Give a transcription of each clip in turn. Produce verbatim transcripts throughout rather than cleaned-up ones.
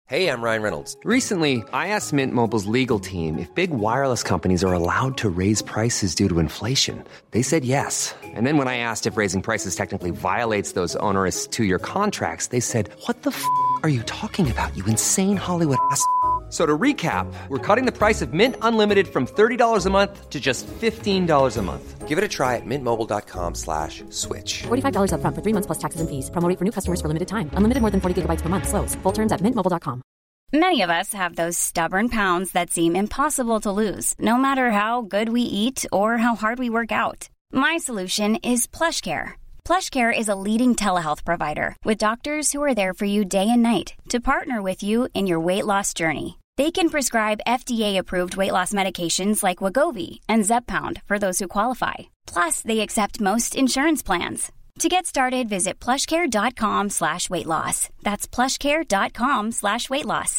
Hey, I'm Ryan Reynolds. Recently, I asked Mint Mobile's legal team if big wireless companies are allowed to raise prices due to inflation. They said yes. And then when I asked if raising prices technically violates those onerous two-year contracts, they said, what the f*** are you talking about, you insane Hollywood ass f- So to recap, we're cutting the price of Mint Unlimited from thirty dollars a month to just fifteen dollars a month. Give it a try at mintmobile.com slash switch. forty-five dollars up front for three months plus taxes and fees. Promo rate for new customers for limited time. Unlimited more than forty gigabytes per month. Slows full terms at mint mobile dot com. Many of us have those stubborn pounds that seem impossible to lose, no matter how good we eat or how hard we work out. My solution is PlushCare. PlushCare is a leading telehealth provider with doctors who are there for you day and night to partner with you in your weight loss journey. They can prescribe F D A-approved weight loss medications like Wegovy and Zepbound for those who qualify. Plus, they accept most insurance plans. To get started, visit plushcare.com slash weight loss. That's plushcare.com slash weight loss.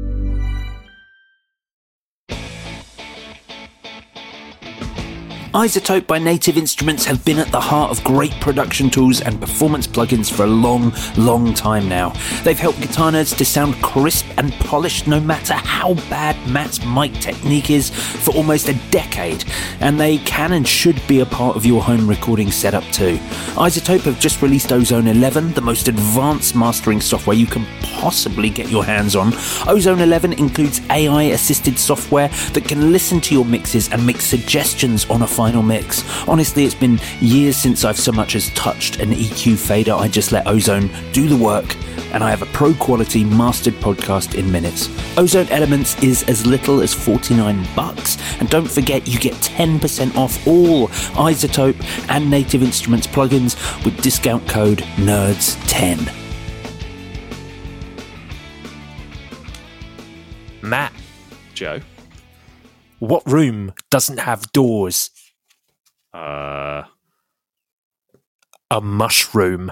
iZotope by Native Instruments have been at the heart of great production tools and performance plugins for a long, long time now. They've helped guitar nerds to sound crisp and polished no matter how bad Matt's mic technique is for almost a decade, and they can and should be a part of your home recording setup too. iZotope have just released Ozone eleven, the most advanced mastering software you can possibly get your hands on. Ozone eleven includes A I-assisted software that can listen to your mixes and make suggestions on a final mix. Honestly, it's been years since I've so much as touched an E Q fader. I just let Ozone do the work, and I have a pro quality mastered podcast in minutes. Ozone Elements is as little as forty-nine bucks, and don't forget you get ten percent off all iZotope and Native Instruments plugins with discount code nerds ten. Matt, Joe, what room doesn't have doors? Uh, a mushroom.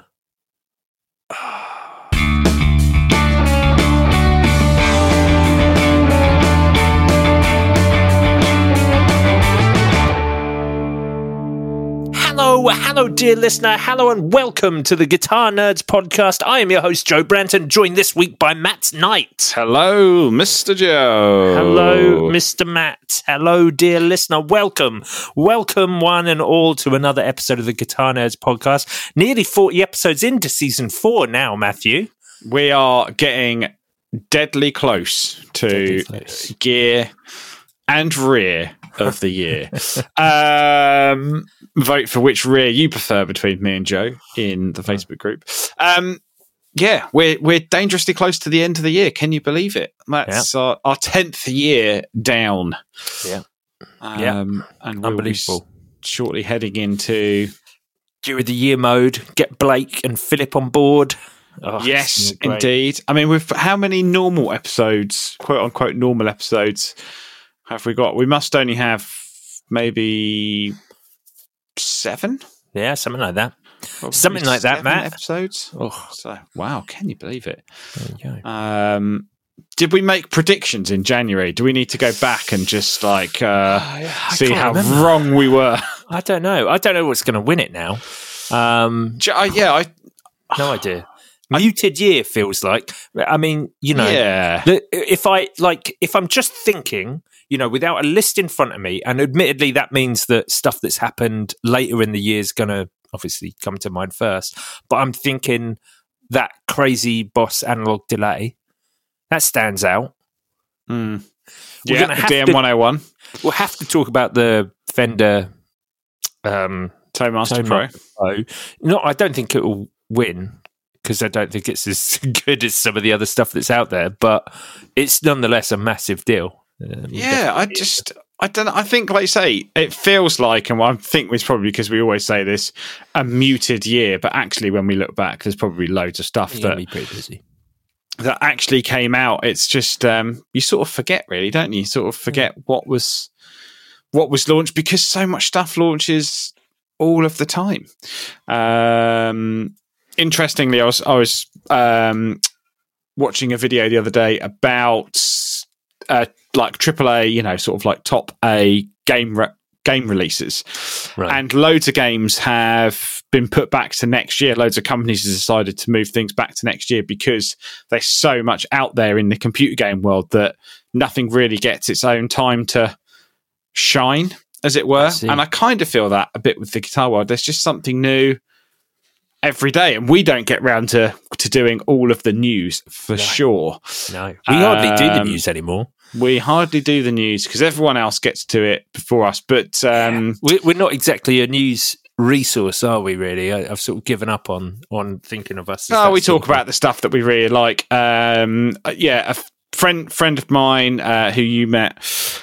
Hello, hello, dear listener. Hello and welcome to the Guitar Nerds podcast. I am your host, Joe Branton, joined this week by Matt Knight. hello, Mister Joe. Hello, Mister Matt. Hello, dear listener. Welcome. Welcome, one and all, to another episode of the Guitar Nerds podcast. Nearly forty episodes into season four now, Matthew. We are getting deadly close to Deadly close. gear and rear of the year. um, vote for which rear you prefer between me and Joe in the Facebook group. Um, yeah, we're we're dangerously close to the end of the year. Can you believe it? That's yeah. our, our tenth year down. Yeah, um, yeah, and we'll unbelievable. Be shortly heading into Year of the Year mode. Get Blake and Philip on board. Oh, yes, indeed. I mean, with how many normal episodes, quote unquote, normal episodes have we got? We must only have maybe seven. Yeah, something like that. Probably something like that, Matt. Episodes. Oh, so wow! Can you believe it? There you go. Um, did we make predictions in January? Do we need to go back and just like uh, see how remember. wrong we were? I don't know. I don't know what's going to win it now. Um, I, yeah, I no idea. Muted year feels like. I mean, you know, yeah. the, if I like, if I'm just thinking, you know, without a list in front of me, and admittedly that means that stuff that's happened later in the year is going to obviously come to mind first. But I'm thinking that crazy Boss analog delay that stands out. Mm. We're Yeah, gonna have D M one oh one. To, we'll have to talk about the Fender um, Toadmaster Pro. Pro. No, I don't think it will win, because I don't think it's as good as some of the other stuff that's out there, but it's nonetheless a massive deal. Um, yeah, I just, I don't know. I think, like you say, it feels like, and I think it's probably because we always say this, a muted year, but actually when we look back, there's probably loads of stuff You're that, be pretty busy. that actually came out. It's just, um, you sort of forget really, don't you? You sort of forget mm. what was, what was launched, because so much stuff launches all of the time. Um, Interestingly, I was I was um, watching a video the other day about uh, like triple A, you know, sort of like top A game re- game releases. Right. And loads of games have been put back to next year. Loads of companies have decided to move things back to next year because there's so much out there in the computer game world that nothing really gets its own time to shine, as it were. I and I kind of feel that a bit with the guitar world. There's just something new every day, and we don't get round to, to doing all of the news for no. sure. No, we hardly um, do the news anymore. We hardly do the news because everyone else gets to it before us. But um, yeah. we're not exactly a news resource, are we? Really, I, I've sort of given up on on thinking of us. No, we talk about the stuff that we really like. Um, yeah, a friend friend of mine uh, who you met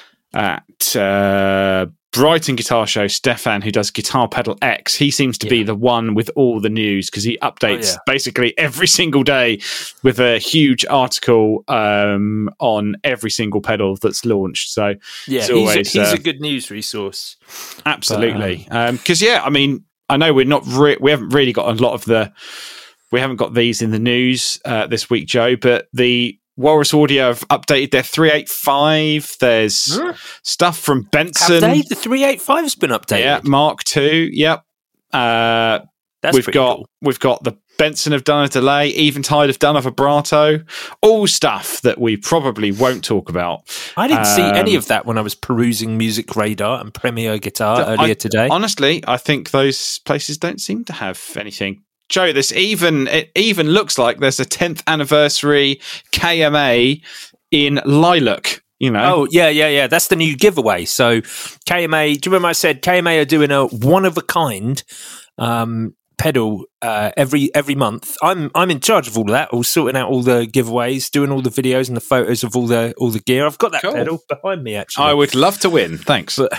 at uh, Brighton Guitar Show, Stefan, who does Guitar Pedal X, he seems to yeah. be the one with all the news because he updates oh, yeah. basically every single day with a huge article um, on every single pedal that's launched. So yeah, it's always, he's, a, he's uh, a good news resource. Absolutely, because um, um, yeah, I mean, I know we're not re- we haven't really got a lot of the we haven't got these in the news uh, this week, Joe, but the Walrus Audio have updated their three eighty-five. There's huh? stuff from Benson. Have they? The three eighty-five has been updated. Yeah, Mark two. Yep. Uh, That's we've got cool. we've got the Benson have done a delay. Eventide have done a vibrato. All stuff that we probably won't talk about. I didn't um, see any of that when I was perusing Music Radar and Premier Guitar the, earlier I, today. Honestly, I think those places don't seem to have anything. Joe, this even it even looks like there's a tenth anniversary K M A in Lilac. You know, oh yeah, yeah, yeah. That's the new giveaway. So K M A. Do you remember I said K M A are doing a one of a kind um, pedal uh, every every month? I'm I'm in charge of all of that, all sorting out all the giveaways, doing all the videos and the photos of all the all the gear. I've got that cool. pedal behind me. Actually, I would love to win. Thanks, but,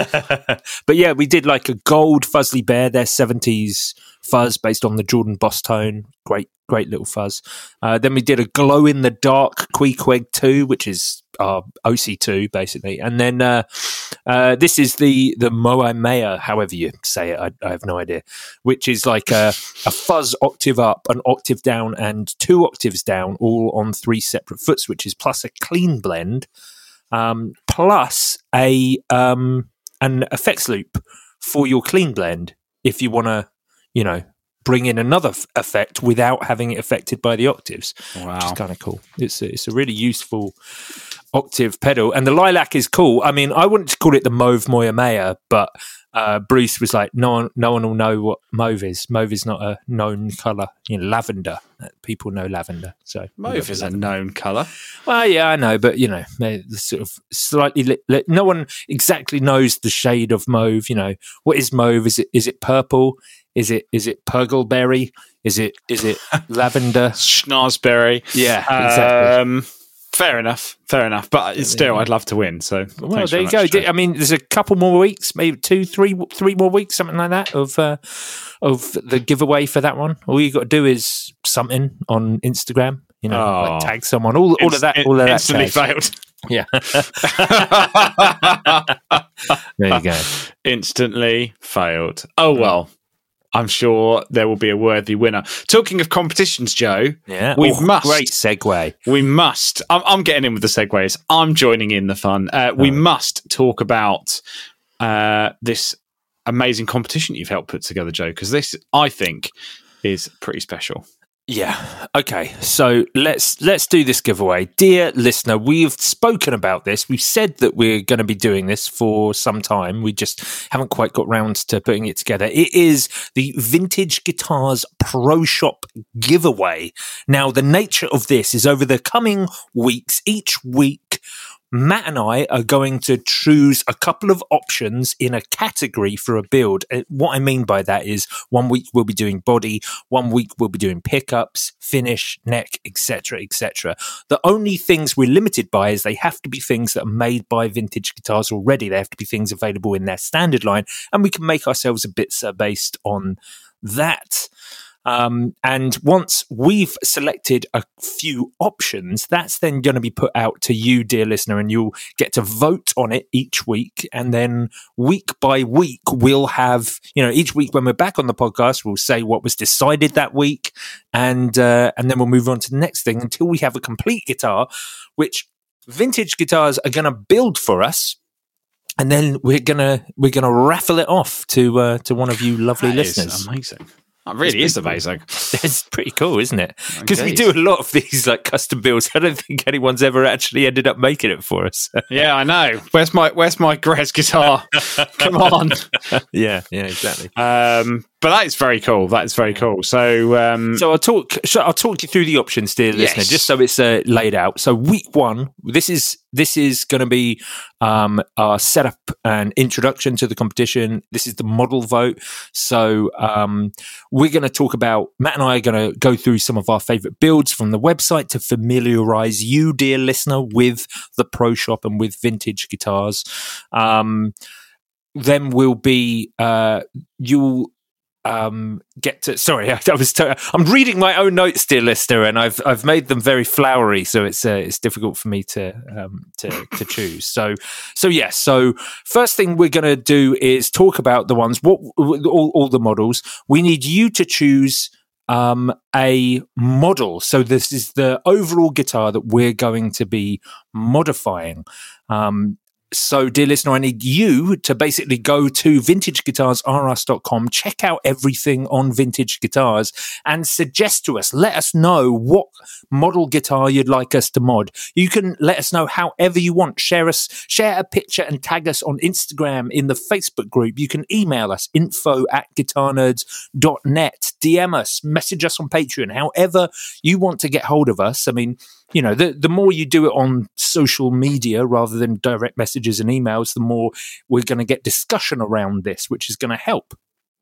but yeah, we did like a gold Fuzzly Bear, their seventies fuzz based on the Jordan Boss Tone. Great, great little fuzz. Uh, then we did a glow in the dark Queequeg two, which is our O C two basically. And then uh, uh, this is the the Moamea, however you say it, I, I have no idea, which is like a, a fuzz octave up, an octave down, and two octaves down, all on three separate foot switches, plus a clean blend, um, plus a um, an effects loop for your clean blend if you want to, you know, bring in another f- effect without having it affected by the octaves. Wow. Which is kind of cool. It's a, it's a really useful octave pedal. And the Lilac is cool. I mean, I wouldn't call it the Mauve Moyamea, but uh, Bruce was like, no one, no one will know what mauve is. Mauve is not a known colour. You know, lavender. People know lavender. So mauve is a known colour. Well, yeah, I know, but you know, the sort of slightly. Li- li- no one exactly knows the shade of mauve. You know, what is mauve? Is it is it purple? Is it is it purgleberry? Is it is it lavender? Schnozberry. Yeah, exactly. Um, fair enough, fair enough. But still, I'd love to win. So, well, there you go. Much, I mean, there's a couple more weeks, maybe two, three, three more weeks, something like that, of uh, of the giveaway for that one. All you got to do is something on Instagram. You know, oh. like tag someone. All, all of that. All of that. Instantly failed. Yeah. There you go. Instantly failed. Oh well. I'm sure there will be a worthy winner. Talking of competitions, Joe, yeah, we oh, must. Great segue. We must. I'm, I'm getting in with the segues. I'm joining in the fun. Uh, we oh. must talk about uh, this amazing competition you've helped put together, Joe, because this, I think, is pretty special. Yeah. Okay. So let's let's do this giveaway. Dear listener, we've spoken about this. We've said that we're going to be doing this for some time. We just haven't quite got round to putting it together. It is the Vintage Guitars Pro Shop giveaway. Now, the nature of this is over the coming weeks, each week, Matt and I are going to choose a couple of options in a category for a build. What I mean by that is one week we'll be doing body, one week we'll be doing pickups, finish, neck, et cetera, et cetera. The only things we're limited by is they have to be things that are made by Vintage Guitars already. They have to be things available in their standard line, and we can make ourselves a bit uh, based on that. Um, and once we've selected a few options, that's then going to be put out to you, dear listener, and you'll get to vote on it each week. And then week by week, we'll have, you know, each week when we're back on the podcast, we'll say what was decided that week. And, uh, and then we'll move on to the next thing until we have a complete guitar, which Vintage Guitars are going to build for us. and then we're gonna we're gonna raffle it off to uh, to one of you lovely That listeners. is amazing. That really is amazing. It's pretty cool, isn't it? Because we Indeed. do a lot of these like custom builds. I don't think anyone's ever actually ended up making it for us. Yeah, I know. Where's my Where's my Grez guitar? Come on. yeah, yeah, exactly. Um, but that is very cool. That is very cool. So, um, So I'll talk. So I'll talk you through the options, dear Yes. listener, just so it's uh, laid out. So week one, this is this is going to be um, our setup and introduction to the competition. This is the model vote. So um, we're going to talk about Matt and I are going to go through some of our favorite builds from the website to familiarize you, dear listener, with the Pro Shop and with vintage guitars. Um, then we'll be uh, you'll. Um, get to sorry, I, I was. T- I'm reading my own notes, dear listener, and I've I've made them very flowery, so it's uh, it's difficult for me to um, to to choose. So so yes. So first thing we're going to do is talk about the ones what all, all the models. We need you to choose um, a model. So this is the overall guitar that we're going to be modifying. Um, So, dear listener, I need you to basically go to vintage guitars r us dot com, check out everything on Vintage Guitars, and suggest to us, let us know what model guitar you'd like us to mod. You can let us know however you want. Share us, share a picture and tag us on Instagram, in the Facebook group. You can email us, info at guitar nerds dot net, D M us, message us on Patreon, however you want to get hold of us. I mean, you know, the, the more you do it on social media rather than direct messages and emails, the more we're going to get discussion around this, which is going to help.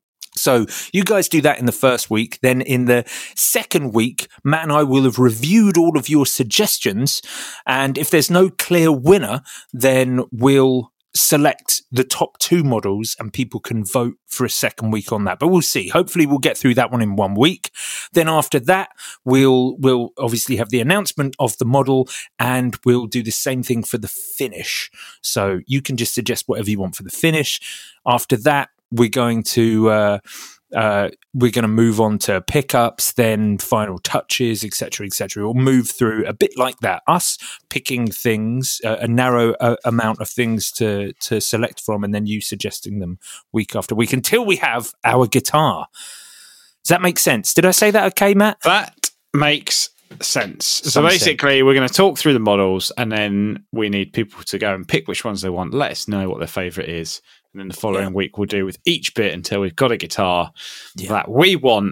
So you guys do that in the first week. Then in the second week, Matt and I will have reviewed all of your suggestions. And if there's no clear winner, then we'll select the top two models and people can vote for a second week on that. But we'll see. Hopefully we'll get through that one in one week. Then after that, we'll we'll obviously have the announcement of the model, and we'll do the same thing for the finish. So you can just suggest whatever you want for the finish. After that, we're going to uh, uh, we're going to move on to pickups, then final touches, et cetera, et cetera. We'll move through a bit like that. Us picking things, uh, a narrow uh, amount of things to to select from, and then you suggesting them week after week until we have our guitar. Does that make sense? Did I say that okay, Matt? that makes sense. So Some basically, we're going to talk through the models, and then we need people to go and pick which ones they want. Let us know what their favourite is. And then the following Yeah. week, we'll do with each bit until we've got a guitar Yeah. that we want.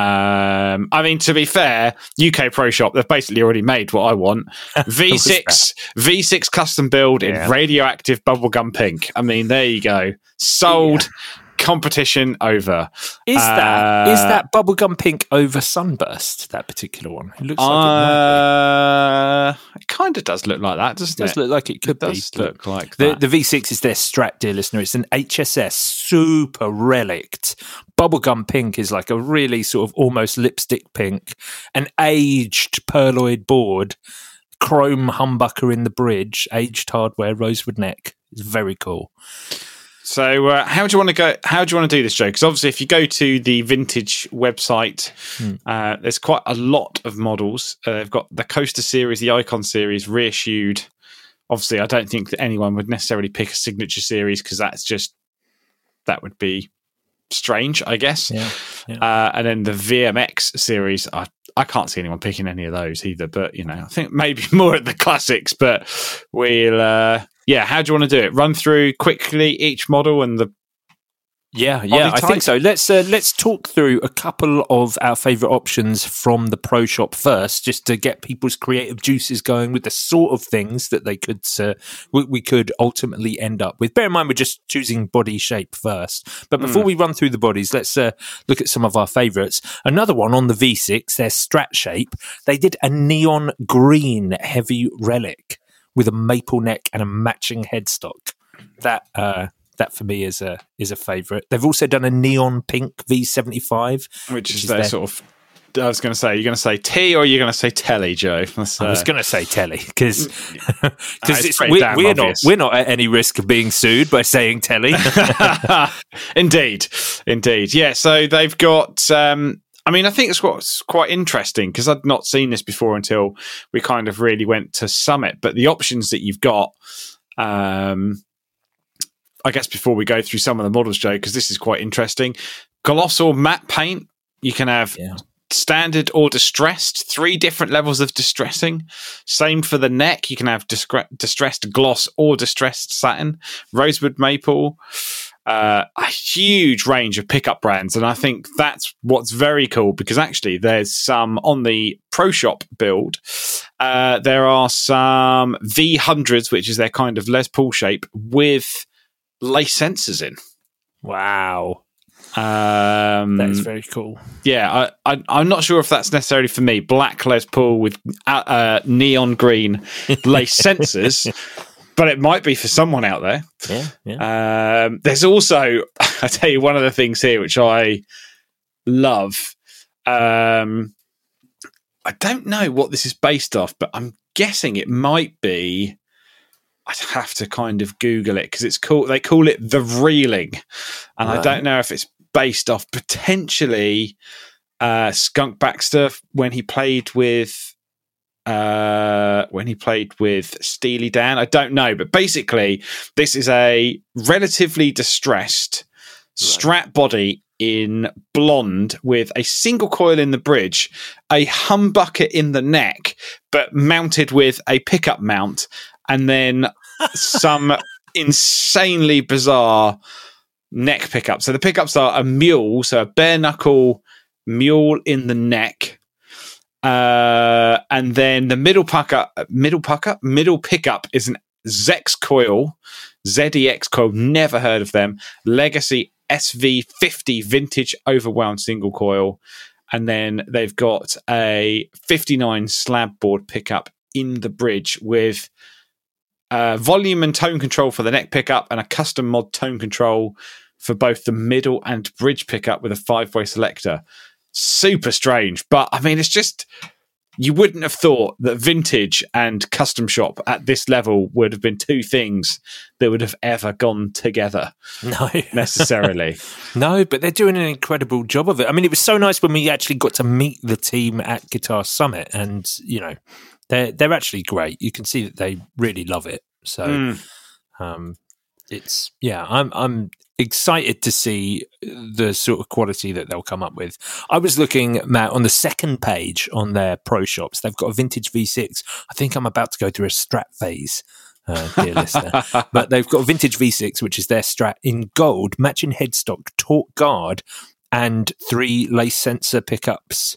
Um, I mean, to be fair, U K Pro Shop, they've basically already made what I want. V six, V six custom build in Yeah. radioactive bubblegum pink. I mean, there you go. Sold. Competition over. Is that Uh, is that bubblegum pink over sunburst? That particular one. It looks like Uh, it kind of does look like that, it doesn't might be. It does it? look like it could It does be. look like The, that. the V six is their Strat, dear listener. It's an H S S super relict. Bubblegum pink is like a really sort of almost lipstick pink. An aged perloid board, chrome humbucker in the bridge, aged hardware, rosewood neck. It's very cool. So, uh, how do you want to go? How do you want to do this, Joe? Because obviously, if you go to the Vintage website, Hmm. uh, there's quite a lot of models. Uh, they've got the Coaster series, the Icon series, reissued. Obviously, I don't think that anyone would necessarily pick a signature series because that's just that would be strange, I guess. Yeah, yeah. Uh, and then the V M X series, I I can't see anyone picking any of those either. But you know, I think maybe more at the classics. But we'll. Uh, Yeah, how do you want to do it? Run through quickly each model and the Yeah, yeah, I type? think so. Let's uh, let's talk through a couple of our favourite options from the Pro Shop first, just to get people's creative juices going with the sort of things that they could uh, we, we could ultimately end up with. Bear in mind, we're just choosing body shape first. But before we run through the bodies, let's uh, look at some of our favourites. Another one on the V six, their Strat shape. They did a neon green heavy relic with a maple neck and a matching headstock. That uh, that for me is a is a favourite. They've also done a neon pink V seventy-five, which, is their sort of. I was going to say, you're going to say T or you're going to say Telly, Joe? That's, uh, I was going to say telly because it's it's, pretty we, damn we're not obvious. we're not at any risk of being sued by saying telly. indeed, indeed. Yeah, so they've got. Um, I mean, I think it's what's quite interesting because I'd not seen this before until we kind of really went to Summit. But the options that you've got, um, I guess before we go through some of the models, Joe, because this is quite interesting. Gloss or matte paint, you can have yeah. standard or distressed, three different levels of distressing. Same for the neck. You can have discre- distressed gloss or distressed satin, rosewood maple, uh, a huge range of pickup brands. And I think that's what's very cool, because actually there's some on the Pro Shop build. Uh, there are some V hundreds, which is their kind of Les Paul shape, with lace sensors in. Wow. Um, That's very cool. Yeah, I, I, I'm not sure if that's necessarily for me. Black Les Paul with uh, uh, neon green lace sensors, but it might be for someone out there. Yeah, yeah. Um, there's also, I tell you, one of the things here which I love. Um, I don't know what this is based off, but I'm guessing it might be. I'd have to kind of Google it because it's cool. They call it the reeling, and right. I don't know if it's based off potentially uh, Skunk Baxter when he played with uh, when he played with Steely Dan. I don't know, but basically, this is a relatively distressed right. Strat body in blonde with a single coil in the bridge, a humbucker in the neck, but mounted with a pickup mount, and then some insanely bizarre neck pickup. So the pickups are a mule, so a bare knuckle mule in the neck, uh, and then the middle pucker, middle pucker, middle pickup is an Zex coil, Z E X coil. Never heard of them. Legacy S V fifty vintage overwound single coil, and then they've got a fifty-nine slab board pickup in the bridge with uh, volume and tone control for the neck pickup and a custom mod tone control for both the middle and bridge pickup with a five-way selector. Super strange, but I mean, it's just, you wouldn't have thought that vintage and custom shop at this level would have been two things that would have ever gone together. No. Necessarily. No, but they're doing an incredible job of it. I mean, it was so nice when we actually got to meet the team at Guitar Summit, and, you know, they're, they're actually great. You can see that they really love it. So, mm. um, it's, yeah, I'm, I'm excited to see the sort of quality that they'll come up with. I was looking, Matt, on the second page on their Pro Shops. They've got a vintage V six. I think I'm about to go through a Strat phase, uh, dear listener. But they've got a vintage V six, which is their Strat in gold, matching headstock, torque guard, and three lace sensor pickups.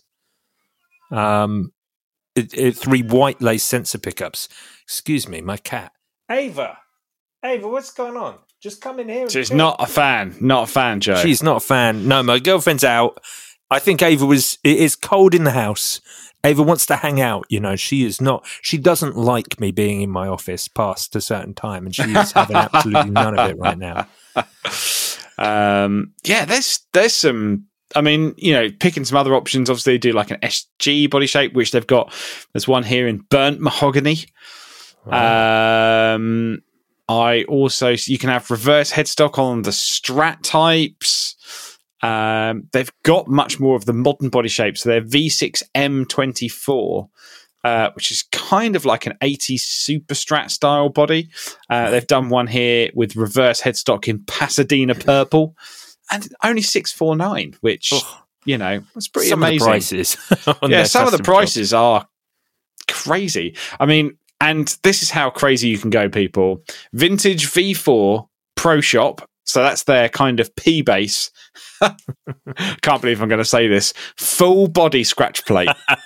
Um, it, it, three white lace sensor pickups. Excuse me, my cat. Ava, Ava, what's going on? Just come in here. She's not a fan. Not a fan, Joe. She's not a fan. No, my girlfriend's out. I think Ava was... It is cold in the house. Ava wants to hang out. You know, she is not... She doesn't like me being in my office past a certain time, and she is having absolutely none of it right now. Um, yeah, there's there's some... I mean, you know, picking some other options. Obviously, they do like an S G body shape, which they've got. There's one here in burnt mahogany. Wow. Um... I also, you can have reverse headstock on the Strat types. Um, they've got much more of the modern body shape. So they're V six M twenty-four, uh, which is kind of like an eighties Super Strat style body. Uh, they've done one here with reverse headstock in Pasadena purple, and only six forty-nine, which, oh, you know, was pretty some amazing. Of the prices yeah, some of the prices job. are crazy. I mean, and this is how crazy you can go, people. Vintage V four Pro Shop. So that's their kind of P base. Can't believe I'm going to say this. Full body scratch plate.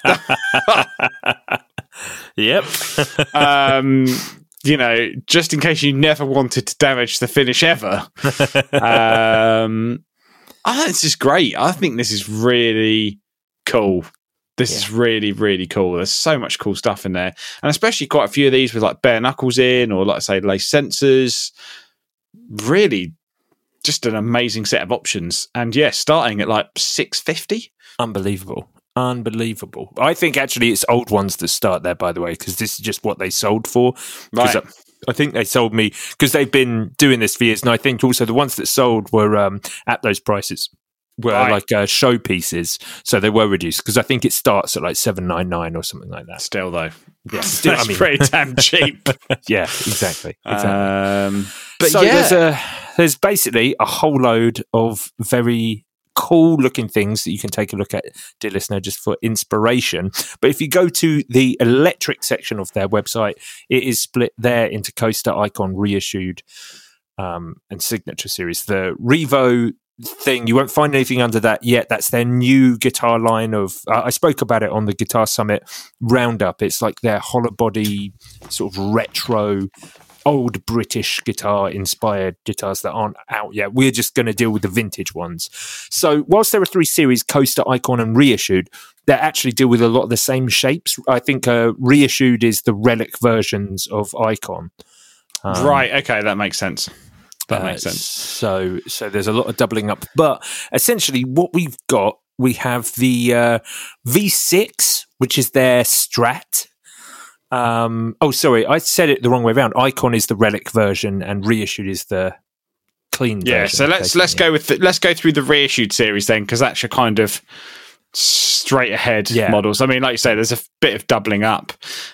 Yep. um, you know, just in case you never wanted to damage the finish ever. um, I think this is great. I think this is really cool. This yeah. is really, really cool. There's so much cool stuff in there. And especially quite a few of these with like bare knuckles in, or like I say, lace sensors. Really just an amazing set of options. And yeah, starting at like six fifty. Unbelievable. Unbelievable. I think actually it's old ones that start there, by the way, because this is just what they sold for. Right. I think they sold me, because they've been doing this for years. And I think also the ones that sold were um, at those prices. Were right. like uh, showpieces, so they were reduced, because I think it starts at like seven ninety-nine or something like that. Still, though, yeah, still, that's I mean, pretty damn cheap. Yeah, exactly. exactly. Um, but so yeah. there's a there's basically a whole load of very cool looking things that you can take a look at, dear listener, just for inspiration. But if you go to the electric section of their website, it is split there into Coaster, Icon, Reissued, um, and Signature Series. The Revo thing, you won't find anything under that yet. That's their new guitar line of, uh, I spoke about it on the Guitar Summit Roundup. It's like their hollow body, sort of retro, old British guitar inspired guitars that aren't out yet. We're just going to deal with the vintage ones. So whilst there are three series, Coaster, Icon and Reissued, that actually deal with a lot of the same shapes. I think uh, Reissued is the relic versions of Icon. Um, right, okay, that makes sense. That makes uh, sense. So, so there's a lot of doubling up. But essentially what we've got, we have the uh, V six, which is their Strat. Um, oh, sorry, I said it the wrong way around. Icon is the relic version, and Reissued is the clean version. Yeah, so let's let's go with the, let's go through the Reissued series then, because that's your kind of straight ahead yeah. models. I mean, like you say, there's a bit of doubling up.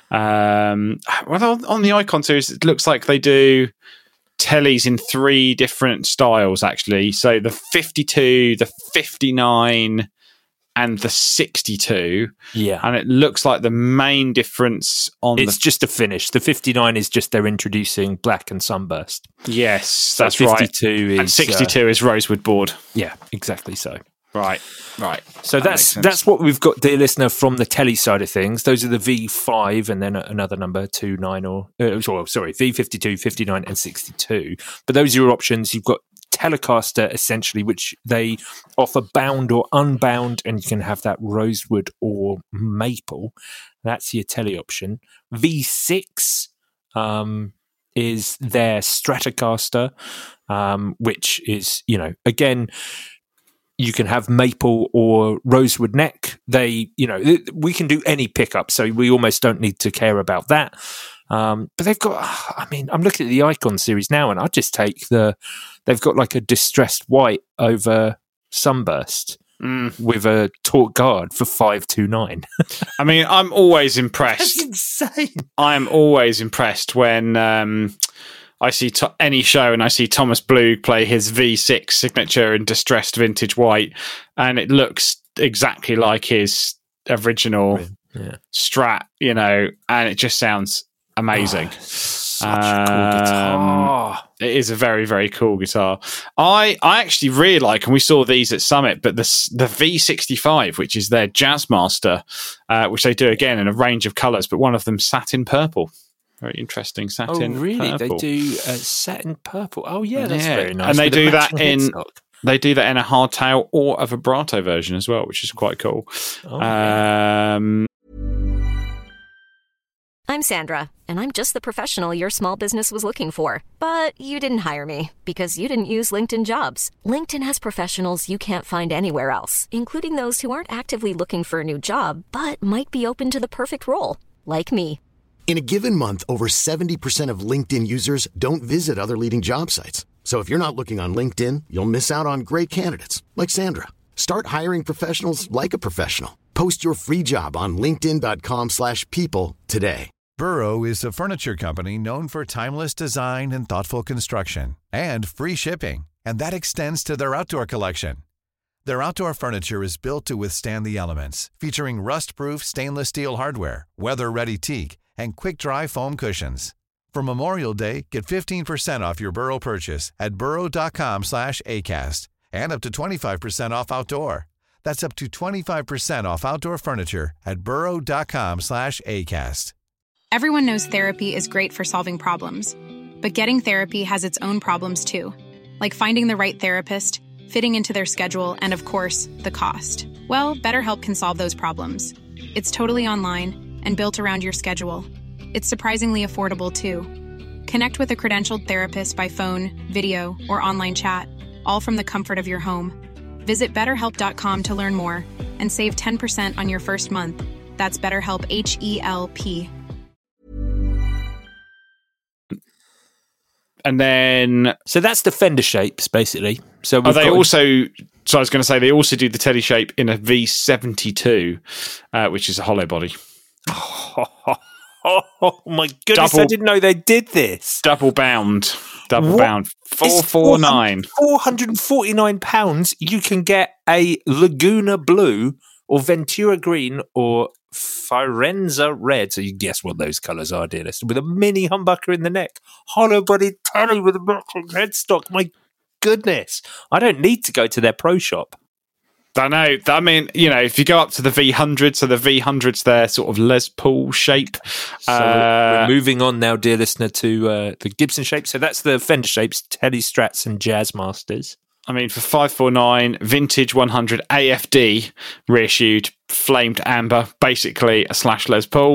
Um, well, on, on the Icon series, it looks like they do tellies in three different styles actually. So the fifty-two, the fifty-nine. And the sixty-two, yeah, and it looks like the main difference on it's the just a finish. The fifty-nine is just they're introducing black and sunburst. Yes, so that's fifty-two right. Is, and sixty-two uh, is rosewood board. Yeah, exactly so. Right, right. So that that's that's what we've got, dear listener, from the telly side of things. Those are the V five and then another number, two, nine, or uh, sorry, V fifty-two, fifty-nine, and sixty-two. But those are your options. You've got Telecaster, essentially, which they offer bound or unbound, and you can have that rosewood or maple. That's your telly option. V six um, is their Stratocaster, um, which is, you know, again, you can have maple or rosewood neck. They, you know, we can do any pickup, so we almost don't need to care about that. Um, but they've got, I mean, I'm looking at the Icon series now, and I'd just take the, they've got like a distressed white over sunburst mm. with a taut guard for five two nine. I mean, I'm always impressed. That's insane. I'm always impressed when um, I see to- any show and I see Thomas Blue play his V six signature in distressed vintage white, and it looks exactly like his original yeah. Strat, you know, and it just sounds amazing. Oh, such a cool guitar. Um, it is a very, very cool guitar. I, I actually really like, and we saw these at Summit, but the the V sixty-five, which is their Jazzmaster, uh, which they do again in a range of colours, but one of them satin purple. Very interesting satin. Oh, really? Purple. They do uh, satin purple. Oh, yeah, that's yeah. very nice. And they With do the that matching in. headstock. They do that in a hardtail or a vibrato version as well, which is quite cool. Oh, um, I'm Sandra, and I'm just the professional your small business was looking for. But you didn't hire me because you didn't use LinkedIn Jobs. LinkedIn has professionals you can't find anywhere else, including those who aren't actively looking for a new job, but might be open to the perfect role, like me. In a given month, over seventy percent of LinkedIn users don't visit other leading job sites. So if you're not looking on LinkedIn, you'll miss out on great candidates like Sandra. Start hiring professionals like a professional. Post your free job on linkedin.com slash people today. Burrow is a furniture company known for timeless design and thoughtful construction and free shipping, and that extends to their outdoor collection. Their outdoor furniture is built to withstand the elements, featuring rust-proof stainless steel hardware, weather-ready teak, and quick-dry foam cushions. For Memorial Day, get fifteen percent off your Burrow purchase at burrow.com slash ACAST and up to twenty-five percent off outdoor. That's up to twenty-five percent off outdoor furniture at burrow.com slash ACAST. Everyone knows therapy is great for solving problems, but getting therapy has its own problems too, like finding the right therapist, fitting into their schedule, and of course, the cost. Well, BetterHelp can solve those problems. It's totally online and built around your schedule. It's surprisingly affordable too. Connect with a credentialed therapist by phone, video, or online chat, all from the comfort of your home. Visit better help dot com to learn more and save ten percent on your first month. That's BetterHelp, H E L P. And then, so that's the fender shapes, basically. So are they got also? So I was going to say they also do the telly shape in a V seventy-two, uh, which is a hollow body. Oh, oh, oh my goodness! Double, I didn't know they did this. Double bound, double What? bound. four forty-nine. four hundred forty-nine pounds, you can get a Laguna Blue or Ventura Green or Firenze Red. So you guess what those colours are, dear listener. With a mini humbucker in the neck. Hollow body telly with a matching headstock. My goodness. I don't need to go to their pro shop. I know. I mean, you know, if you go up to the V one hundred, so the V one hundred's their sort of Les Paul shape. So uh, we're moving on now, dear listener, to uh, the Gibson shape. So that's the Fender shapes, Tele Strats and Jazzmasters. I mean, for five forty-nine, vintage one hundred A F D, reissued, flamed amber, basically a slash Les Paul.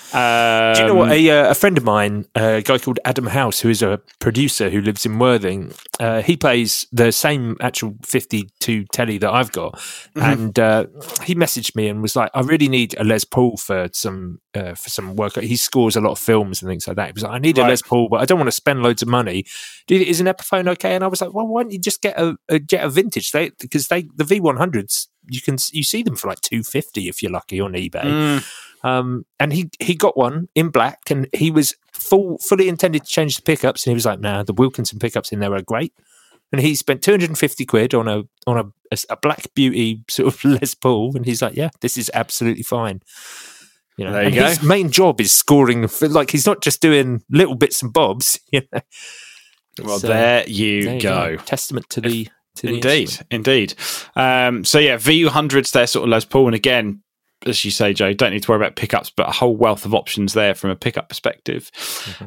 Um, Do you know what? A, uh, a friend of mine, uh, a guy called Adam House, who is a producer who lives in Worthing, uh, he plays the same actual fifty-two telly that I've got. Mm-hmm. And uh, he messaged me and was like, I really need a Les Paul for some uh, for some work. He scores a lot of films and things like that. He was like, I need right. a Les Paul, but I don't want to spend loads of money. Do you, is an Epiphone okay? And I was like, well, why don't you just get a, a, get a vintage? They, because they the V one hundreds, you can you see them for like two hundred fifty dollars if you're lucky on eBay. Mm. Um, and he, he got one in black, and he was full fully intended to change the pickups, and he was like, "Nah, the Wilkinson pickups in there are great." And he spent two hundred fifty quid on a on a, a, a Black Beauty sort of Les Paul, and he's like, "Yeah, this is absolutely fine." You know, there you and go. His main job is scoring. Like, he's not just doing little bits and bobs. You know. Well, there uh, you there you go. go. Testament to the to the indeed, instrument. indeed. Um, so yeah, V one hundred's their sort of Les Paul, and again, as you say, Joe, don't need to worry about pickups, but a whole wealth of options there from a pickup perspective. Mm-hmm.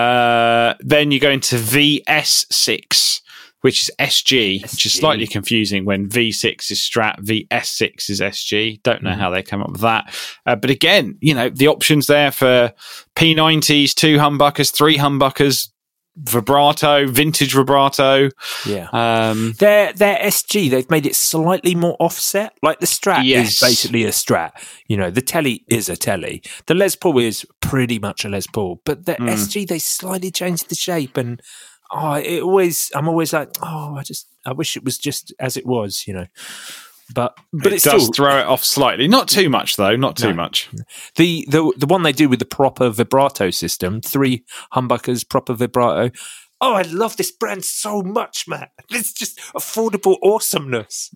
Uh, then you go into V S six, which is S G, S G, which is slightly confusing when V six is Strat, V S six is S G. Don't know mm-hmm. how they came up with that. Uh, but again, you know, the options there for P nineties, two humbuckers, three humbuckers, vibrato, vintage vibrato. Yeah. Um, they're, they're S G. They've made it slightly more offset. Like the Strat yes. is basically a Strat. You know, the Telly is a Telly. The Les Paul is pretty much a Les Paul. But the mm. S G, they slightly changed the shape. And oh, it always, I'm always like, oh, I just, I wish it was just as it was, you know. But but it it's does still, throw it off slightly. Not too much though. Not too no. much. The the the one they do with the proper vibrato system, three humbuckers, proper vibrato. Oh, I love this brand so much, Matt. It's just affordable awesomeness.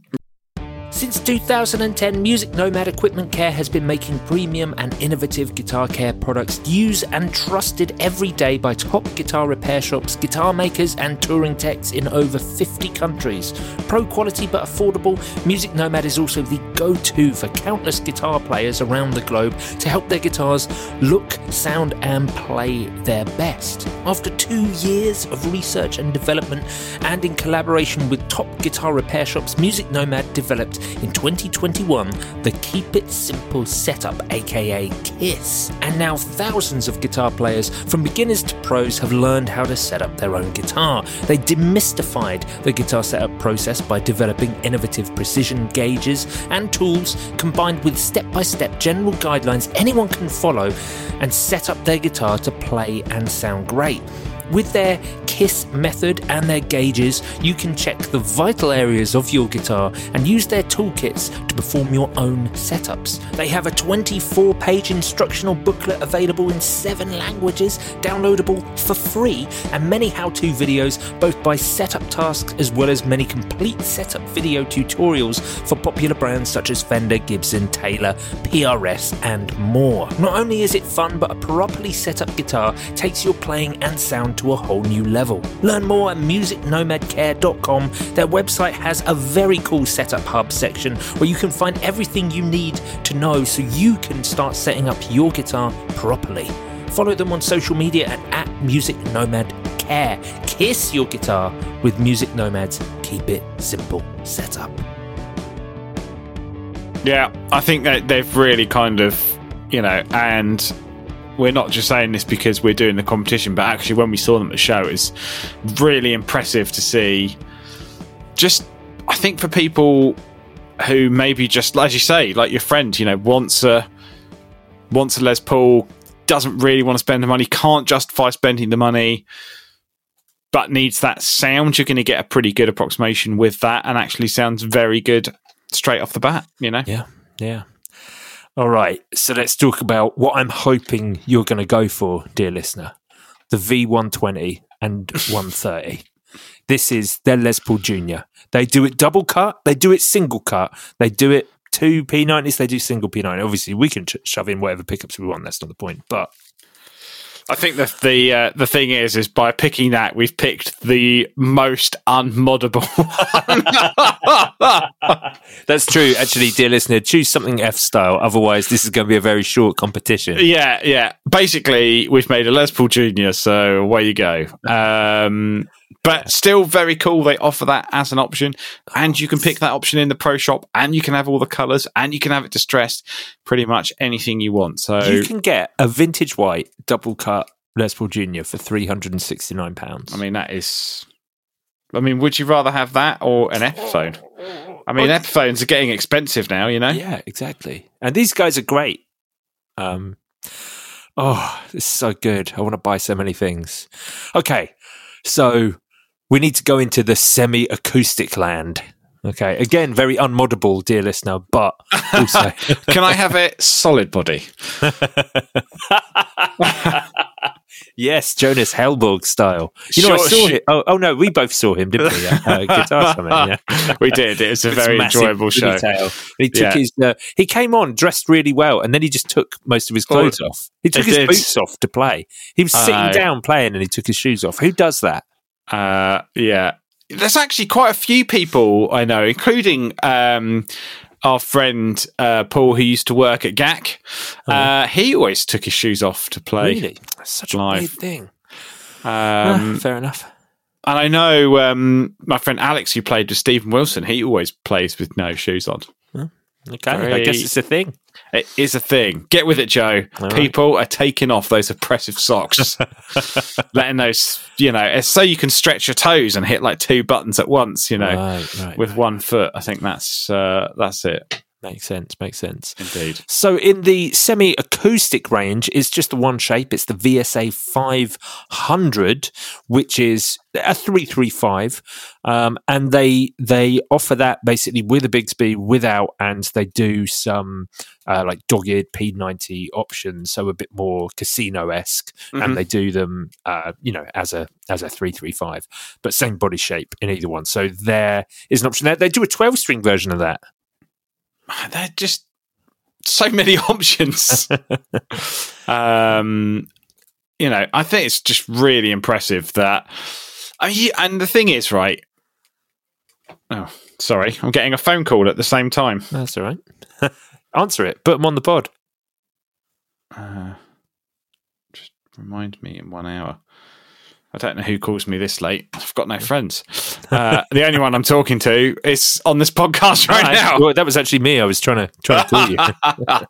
Since two thousand ten, Music Nomad Equipment Care has been making premium and innovative guitar care products used and trusted every day by top guitar repair shops, guitar makers and touring techs in over fifty countries. Pro quality but affordable, Music Nomad is also the go-to for countless guitar players around the globe to help their guitars look, sound and play their best. After two years of research and development and in collaboration with top guitar repair shops, Music Nomad developed in twenty twenty-one the Keep It Simple Setup, aka KISS. And now thousands of guitar players, from beginners to pros, have learned how to set up their own guitar. They demystified the guitar setup process by developing innovative precision gauges and tools combined with step-by-step general guidelines anyone can follow and set up their guitar to play and sound great. With their KISS method and their gauges, you can check the vital areas of your guitar and use their toolkits to perform your own setups. They have a twenty-four page instructional booklet available in seven languages, downloadable for free, and many how-to videos, both by setup tasks as well as many complete setup video tutorials for popular brands such as Fender, Gibson, Taylor, P R S, and more. Not only is it fun, but a properly set up guitar takes your playing and sound to a whole new level. Learn more at music nomad care dot com. Their website has a very cool setup hub section where you can find everything you need to know so you can start setting up your guitar properly. Follow them on social media at, at Music Nomad Care. Kiss your guitar with Music Nomad's Keep It Simple Setup. Yeah, I think that they've really kind of, you know, and we're not just saying this because we're doing the competition, but actually when we saw them at the show, it's really impressive to see. Just, I think for people who maybe just, as you say, like your friend, you know, wants a wants a Les Paul, doesn't really want to spend the money, can't justify spending the money, but needs that sound, you're going to get a pretty good approximation with that, and actually sounds very good straight off the bat, you know? Yeah, yeah. All right, so let's talk about what I'm hoping you're going to go for, dear listener. The V one twenty, and one thirty. This is their Les Paul Junior. They do it double cut. They do it single cut. They do it two P nineties. They do single P ninety. Obviously, we can ch- shove in whatever pickups we want. That's not the point. But I think the the uh, the thing is, is by picking that, we've picked the most unmoddable. That's true. Actually, dear listener, choose something F style. Otherwise, this is going to be a very short competition. Yeah, yeah. Basically, we've made a Les Paul Junior, so away you go. Um, but still very cool. They offer that as an option, and you can pick that option in the Pro Shop, and you can have all the colours, and you can have it distressed, pretty much anything you want. So you can get a vintage white double cut Les Paul Junior for three hundred and sixty nine pounds. I mean, that is. I mean, would you rather have that or an Epiphone? I mean, Epiphones are getting expensive now, you know. Yeah, exactly. And these guys are great. Um, oh, this is so good. I want to buy so many things. Okay, so we need to go into the semi-acoustic land. Okay, again, very unmoddable, dear listener, but also... Can I have it solid body? Yes, Jonas Hellborg style. You know, sure, I saw him. Oh, oh, no, we both saw him, didn't we? Uh, Guitar Summit, yeah. We did. It was a very massive, enjoyable show. He took yeah. his. Uh, he came on dressed really well, and then he just took most of his clothes oh, off. He took his did. boots off to play. He was sitting uh, down playing, and he took his shoes off. Who does that? Uh, yeah, there's actually quite a few people I know, including. Um, Our friend uh, Paul, who used to work at G A C, oh. uh, he always took his shoes off to play. Really? That's such live. a weird thing. Um, ah, fair enough. And I know um, my friend Alex, who played with Stephen Wilson, he always plays with no shoes on. Oh, okay, Very, I guess it's a thing. It is a thing. Get with it, Joe. All People right. are taking off those oppressive socks, letting those, you know, so you can stretch your toes and hit like two buttons at once, you know, right, right, with right. one foot. I think that's uh, that's it. Makes sense, makes sense. Indeed. So in the semi-acoustic range, it's just the one shape. It's the V S A five hundred, which is a three thirty-five. Um, and they they offer that basically with a Bigsby, without, and they do some uh, like dogged P ninety options, so a bit more casino-esque. Mm-hmm. And they do them, uh, you know, as a as a three thirty-five, but same body shape in either one. So there is an option there. They do a twelve-string version of that. They're just so many options. um, you know, I think it's just really impressive that. I mean, and the thing is, right? Oh, sorry, I'm getting a phone call at the same time. That's all right. Answer it. Put them on the pod. Uh, just remind me in one hour. I don't know who calls me this late. I've got no friends. Uh, the only one I'm talking to is on this podcast right oh, now. Well, that was actually me. I was trying to trying to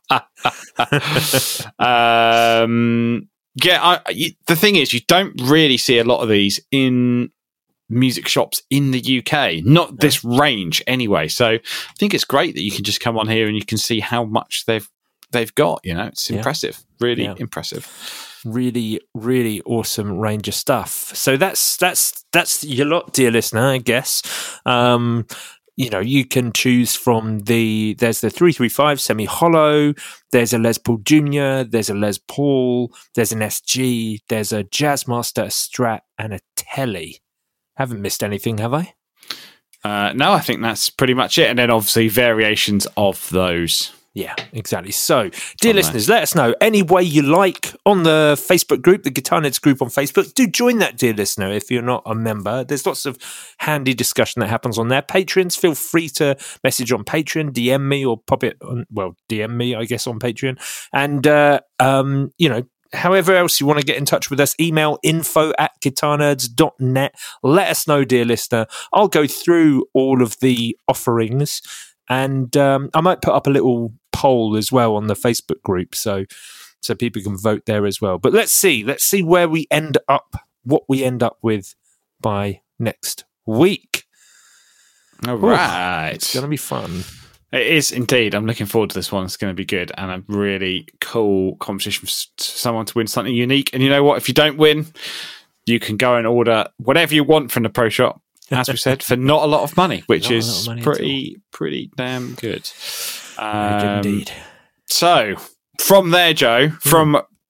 call you. um, yeah, I, you, the thing is, you don't really see a lot of these in music shops in the U K. Not this range, anyway. So I think it's great that you can just come on here and you can see how much they've they've got. You know, it's yeah. impressive. Really yeah. impressive. Really, really awesome range of stuff. So that's that's that's your lot, dear listener, I guess. Um, you know, you can choose from the there's the three thirty-five semi-hollow, there's a Les Paul Junior, there's a Les Paul, there's an S G, there's a Jazzmaster, a Strat, and a Tele. Haven't missed anything, have I? Uh, no, I think that's pretty much it. And then obviously variations of those. Yeah, exactly. So, dear oh, listeners, no. let us know any way you like on the Facebook group, the Guitar Nerds group on Facebook. Do join that, dear listener, if you're not a member. There's lots of handy discussion that happens on there. Patrons, feel free to message on Patreon, D M me or pop it on, well, D M me, I guess, on Patreon. And, uh, um, you know, however else you want to get in touch with us, email info at guitar nerds dot net. Let us know, dear listener. I'll go through all of the offerings. And um, I might put up a little poll as well on the Facebook group, so so people can vote there as well. But let's see, let's see where we end up, what we end up with by next week. All right, Ooh, it's going to be fun. It is indeed. I'm looking forward to this one. It's going to be good, and a really cool competition for someone to win something unique. And you know what? If you don't win, you can go and order whatever you want from the Pro Shop. As we said, for not a lot of money, which not is pretty, pretty damn good. Um, Indeed. So, from there, Joe, from mm.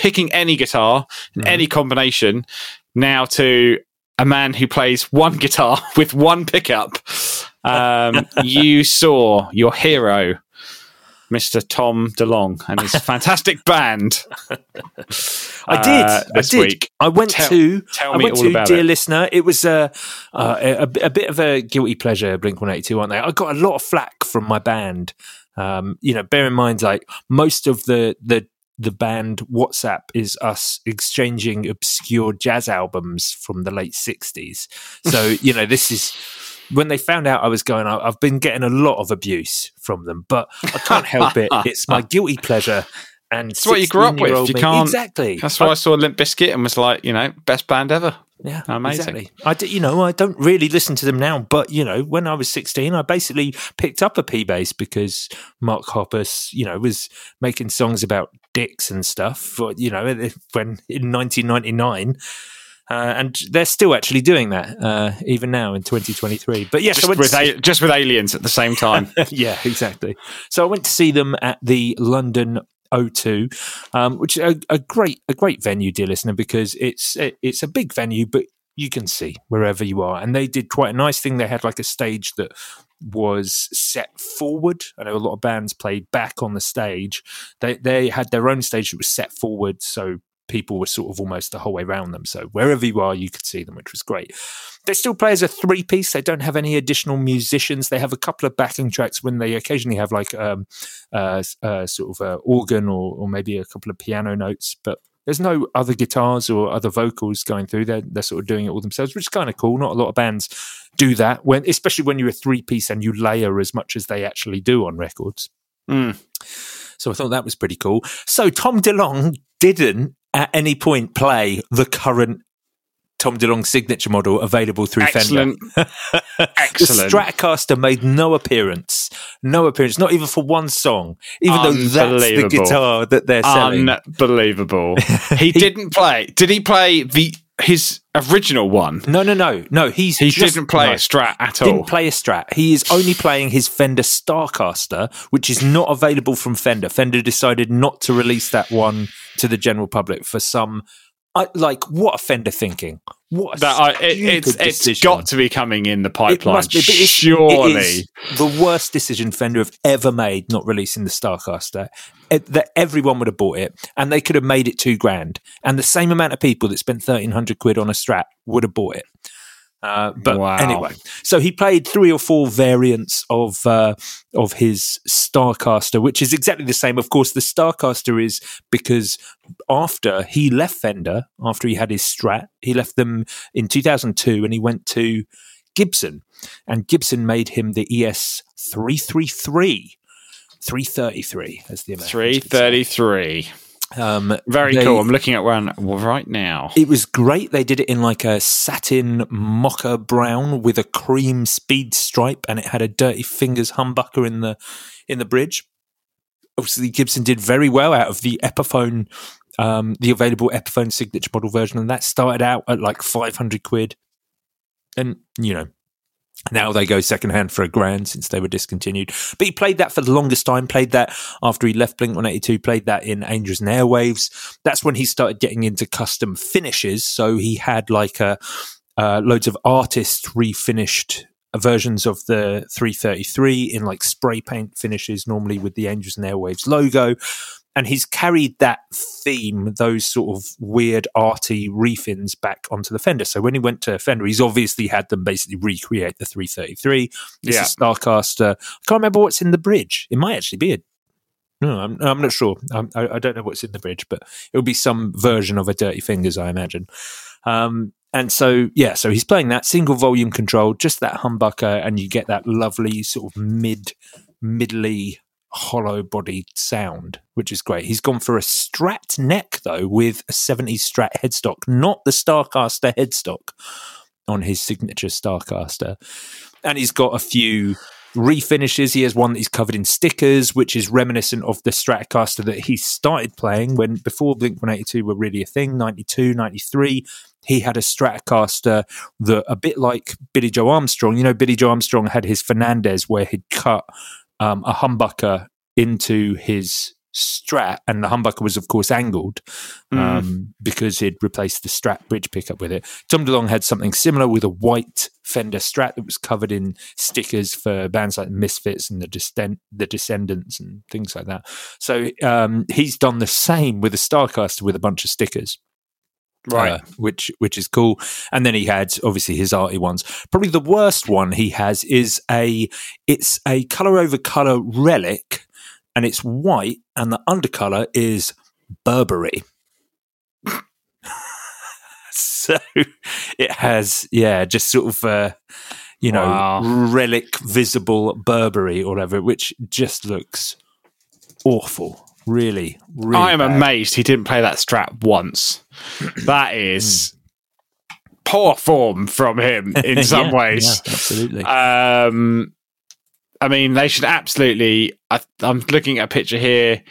picking any guitar, mm. any combination, now to a man who plays one guitar with one pickup. Um, you saw your hero, Mister Tom DeLonge, and his fantastic band. I did. Uh, this I did. Week. I went tell, to. Tell I me went all to, about dear it. listener. It was uh, uh, a, a bit of a guilty pleasure. Blink one eighty-two, aren't they? I got a lot of flack from my band. Um, you know, bear in mind, like most of the the the band WhatsApp is us exchanging obscure jazz albums from the late sixties. So you know, this is. When they found out I was going, I've been getting a lot of abuse from them, but I can't help it. It's my guilty pleasure. And it's what you grew up with. You me. can't exactly. That's why I, I saw Limp Bizkit and was like, you know, best band ever. Yeah, amazing. Exactly. I did, you know, I don't really listen to them now, but you know, when I was sixteen, I basically picked up a P bass because Mark Hoppus, you know, was making songs about dicks and stuff. For, you know, when in nineteen ninety-nine. Uh, and they're still actually doing that, uh, even now in twenty twenty-three. But yes, just, I went with to see- a- just with aliens at the same time. Yeah, exactly. So I went to see them at the London O two, um, which is a, a great, a great venue, dear listener, because it's it, it's a big venue, but you can see wherever you are. And they did quite a nice thing. They had like a stage that was set forward. I know a lot of bands played back on the stage. They they had their own stage that was set forward, so people were sort of almost the whole way around them. So wherever you are, you could see them, which was great. They still play as a three-piece. They don't have any additional musicians. They have a couple of backing tracks when they occasionally have like um, uh, uh, sort of uh, organ or, or maybe a couple of piano notes, but there's no other guitars or other vocals going through. They're, they're sort of doing it all themselves, which is kind of cool. Not a lot of bands do that, when, especially when you're a three-piece and you layer as much as they actually do on records. Mm. So I thought that was pretty cool. So Tom DeLonge didn't at any point play the current Tom DeLonge signature model available through Excellent. Fender. Excellent. The Stratocaster made no appearance. No appearance, not even for one song, even though that's the guitar that they're selling. Unbelievable. He didn't play. Did he play the his original one? No, no, no. No, he's he just, didn't play no, a Strat at all. Didn't play a Strat. He is only playing his Fender Starcaster, which is not available from Fender. Fender decided not to release that one to the general public for some... I, like, what a Fender thinking. What a that, I, it, it's decision. It's got to be coming in the pipeline. It must be, but it's, surely. It is the worst decision Fender have ever made, not releasing the Starcaster. It, that everyone would have bought it, and they could have made it two grand. And the same amount of people that spent thirteen hundred quid on a Strat would have bought it. Uh, but wow. Anyway, so he played three or four variants of uh, of his Starcaster, which is exactly the same. Of course, the Starcaster is because after he left Fender, after he had his Strat, he left them in two thousand two and he went to Gibson. And Gibson made him the E S three thirty-three. three thirty-three, as the Americans three thirty-three. Um, Very they, cool. I'm looking at one right now. It was great. They did it in like a satin mocha brown with a cream speed stripe, and it had a Dirty Fingers humbucker in the in the bridge. Obviously, Gibson did very well out of the Epiphone, um, the available Epiphone signature model version, and that started out at like five hundred quid. And you know, now they go secondhand for a grand since they were discontinued. But he played that for the longest time, played that after he left Blink one eighty-two, played that in Angels and Airwaves. That's when he started getting into custom finishes. So he had like a, uh, loads of artist refinished versions of the three thirty-three in like spray paint finishes, normally with the Angels and Airwaves logo. And he's carried that theme, those sort of weird arty refins, back onto the Fender. So when he went to Fender, he's obviously had them basically recreate the three thirty-three. This yeah. is Starcaster. I can't remember what's in the bridge. It might actually be a... No, I'm, I'm not sure. I'm, I, I don't know what's in the bridge, but it'll be some version of a Dirty Fingers, I imagine. Um, and so, yeah, so he's playing that single volume control, just that humbucker, and you get that lovely sort of mid, middly... hollow bodied sound, which is great. He's gone for a Strat neck though, with a seventies Strat headstock, not the Starcaster headstock on his signature Starcaster. And he's got a few refinishes. He has one that he's covered in stickers, which is reminiscent of the Stratocaster that he started playing when before Blink one eighty-two were really a thing, ninety-two, ninety-three. He had a Stratocaster that, a bit like Billy Joe Armstrong, you know, Billy Joe Armstrong had his Fernandez where he'd cut Um, a humbucker into his Strat, and the humbucker was, of course, angled um, Mm. because he'd replaced the Strat bridge pickup with it. Tom DeLonge had something similar with a white Fender Strat that was covered in stickers for bands like Misfits and the, Descend- the Descendants and things like that. So um, he's done the same with a Starcaster with a bunch of stickers. Right. Uh, which which is cool. And then he had obviously his arty ones. Probably the worst one he has is a it's a color over color relic, and it's white, and the undercolor is Burberry. So it has, yeah, just sort of uh, you know, Wow. relic visible Burberry or whatever, which just looks awful. Really, really. I am bad. amazed he didn't play that Strat once. That is poor form from him in some Yeah, ways. yeah, absolutely. Um, I mean, they should absolutely. I, I'm looking at a picture here.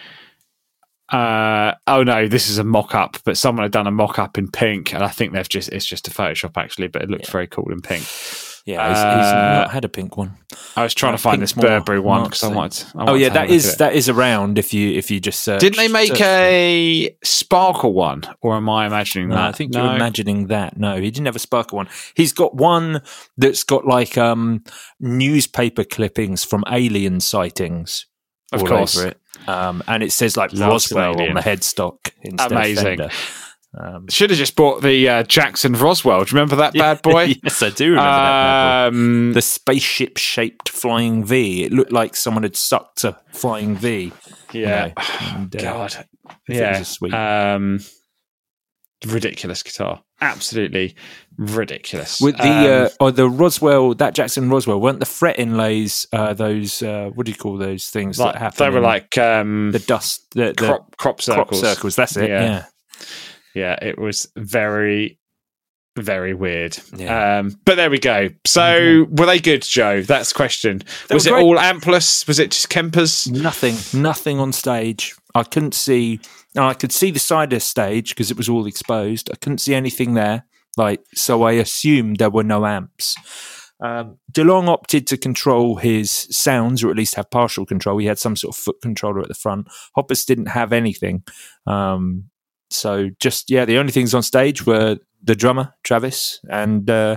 Uh, oh no, this is a mock-up, but someone had done a mock-up in pink, and I think they've just—it's just a Photoshop actually, but it looks Yeah. very cool in pink. Yeah, he's, he's Uh, not had a pink one. I was trying Uh, to find pink's this more Burberry one because I Nazi. wanted. I Oh wanted yeah, to have that a look is at it. that is around. If you if you just search. Didn't they make search for it. a Sparkle one, or am I imagining No, that? I think you're imagining that. No, he didn't have a Sparkle one. He's got one that's got like um, newspaper clippings from alien sightings Of all course. over it, um, and it says like Loves an Roswell on alien. the headstock instead Amazing. of Fender. Um, Should have just bought the uh, Jackson Roswell. Do you remember that bad boy? yes, I do remember that. bad boy. Um, The spaceship shaped flying V. It looked like someone had sucked a flying V. yeah. you know, and, uh, God. I think it Yeah. was sweet. Um, ridiculous guitar. Absolutely ridiculous. With the Um, uh, or the Roswell, that Jackson Roswell, weren't the fret inlays uh, those? Uh, what do you call those things like, that happen? they were in like um, the dust, the, the crop, crop circles. crop circles. That's it. Yeah. Yeah, Yeah, it was very, very weird. Yeah. Um, but there we go. So were they good, Joe? That's the question. They Was were it great. all ampless? Was it just Kempers? nothing, nothing on stage. I couldn't see. No, I could see the side of stage because it was all exposed. I couldn't see anything there. Like, so I assumed there were no amps. Um, DeLonge opted to control his sounds, or at least have partial control. He had some sort of foot controller at the front. Hoppus didn't have anything. Um, so just, yeah, the only things on stage were the drummer, Travis, and uh,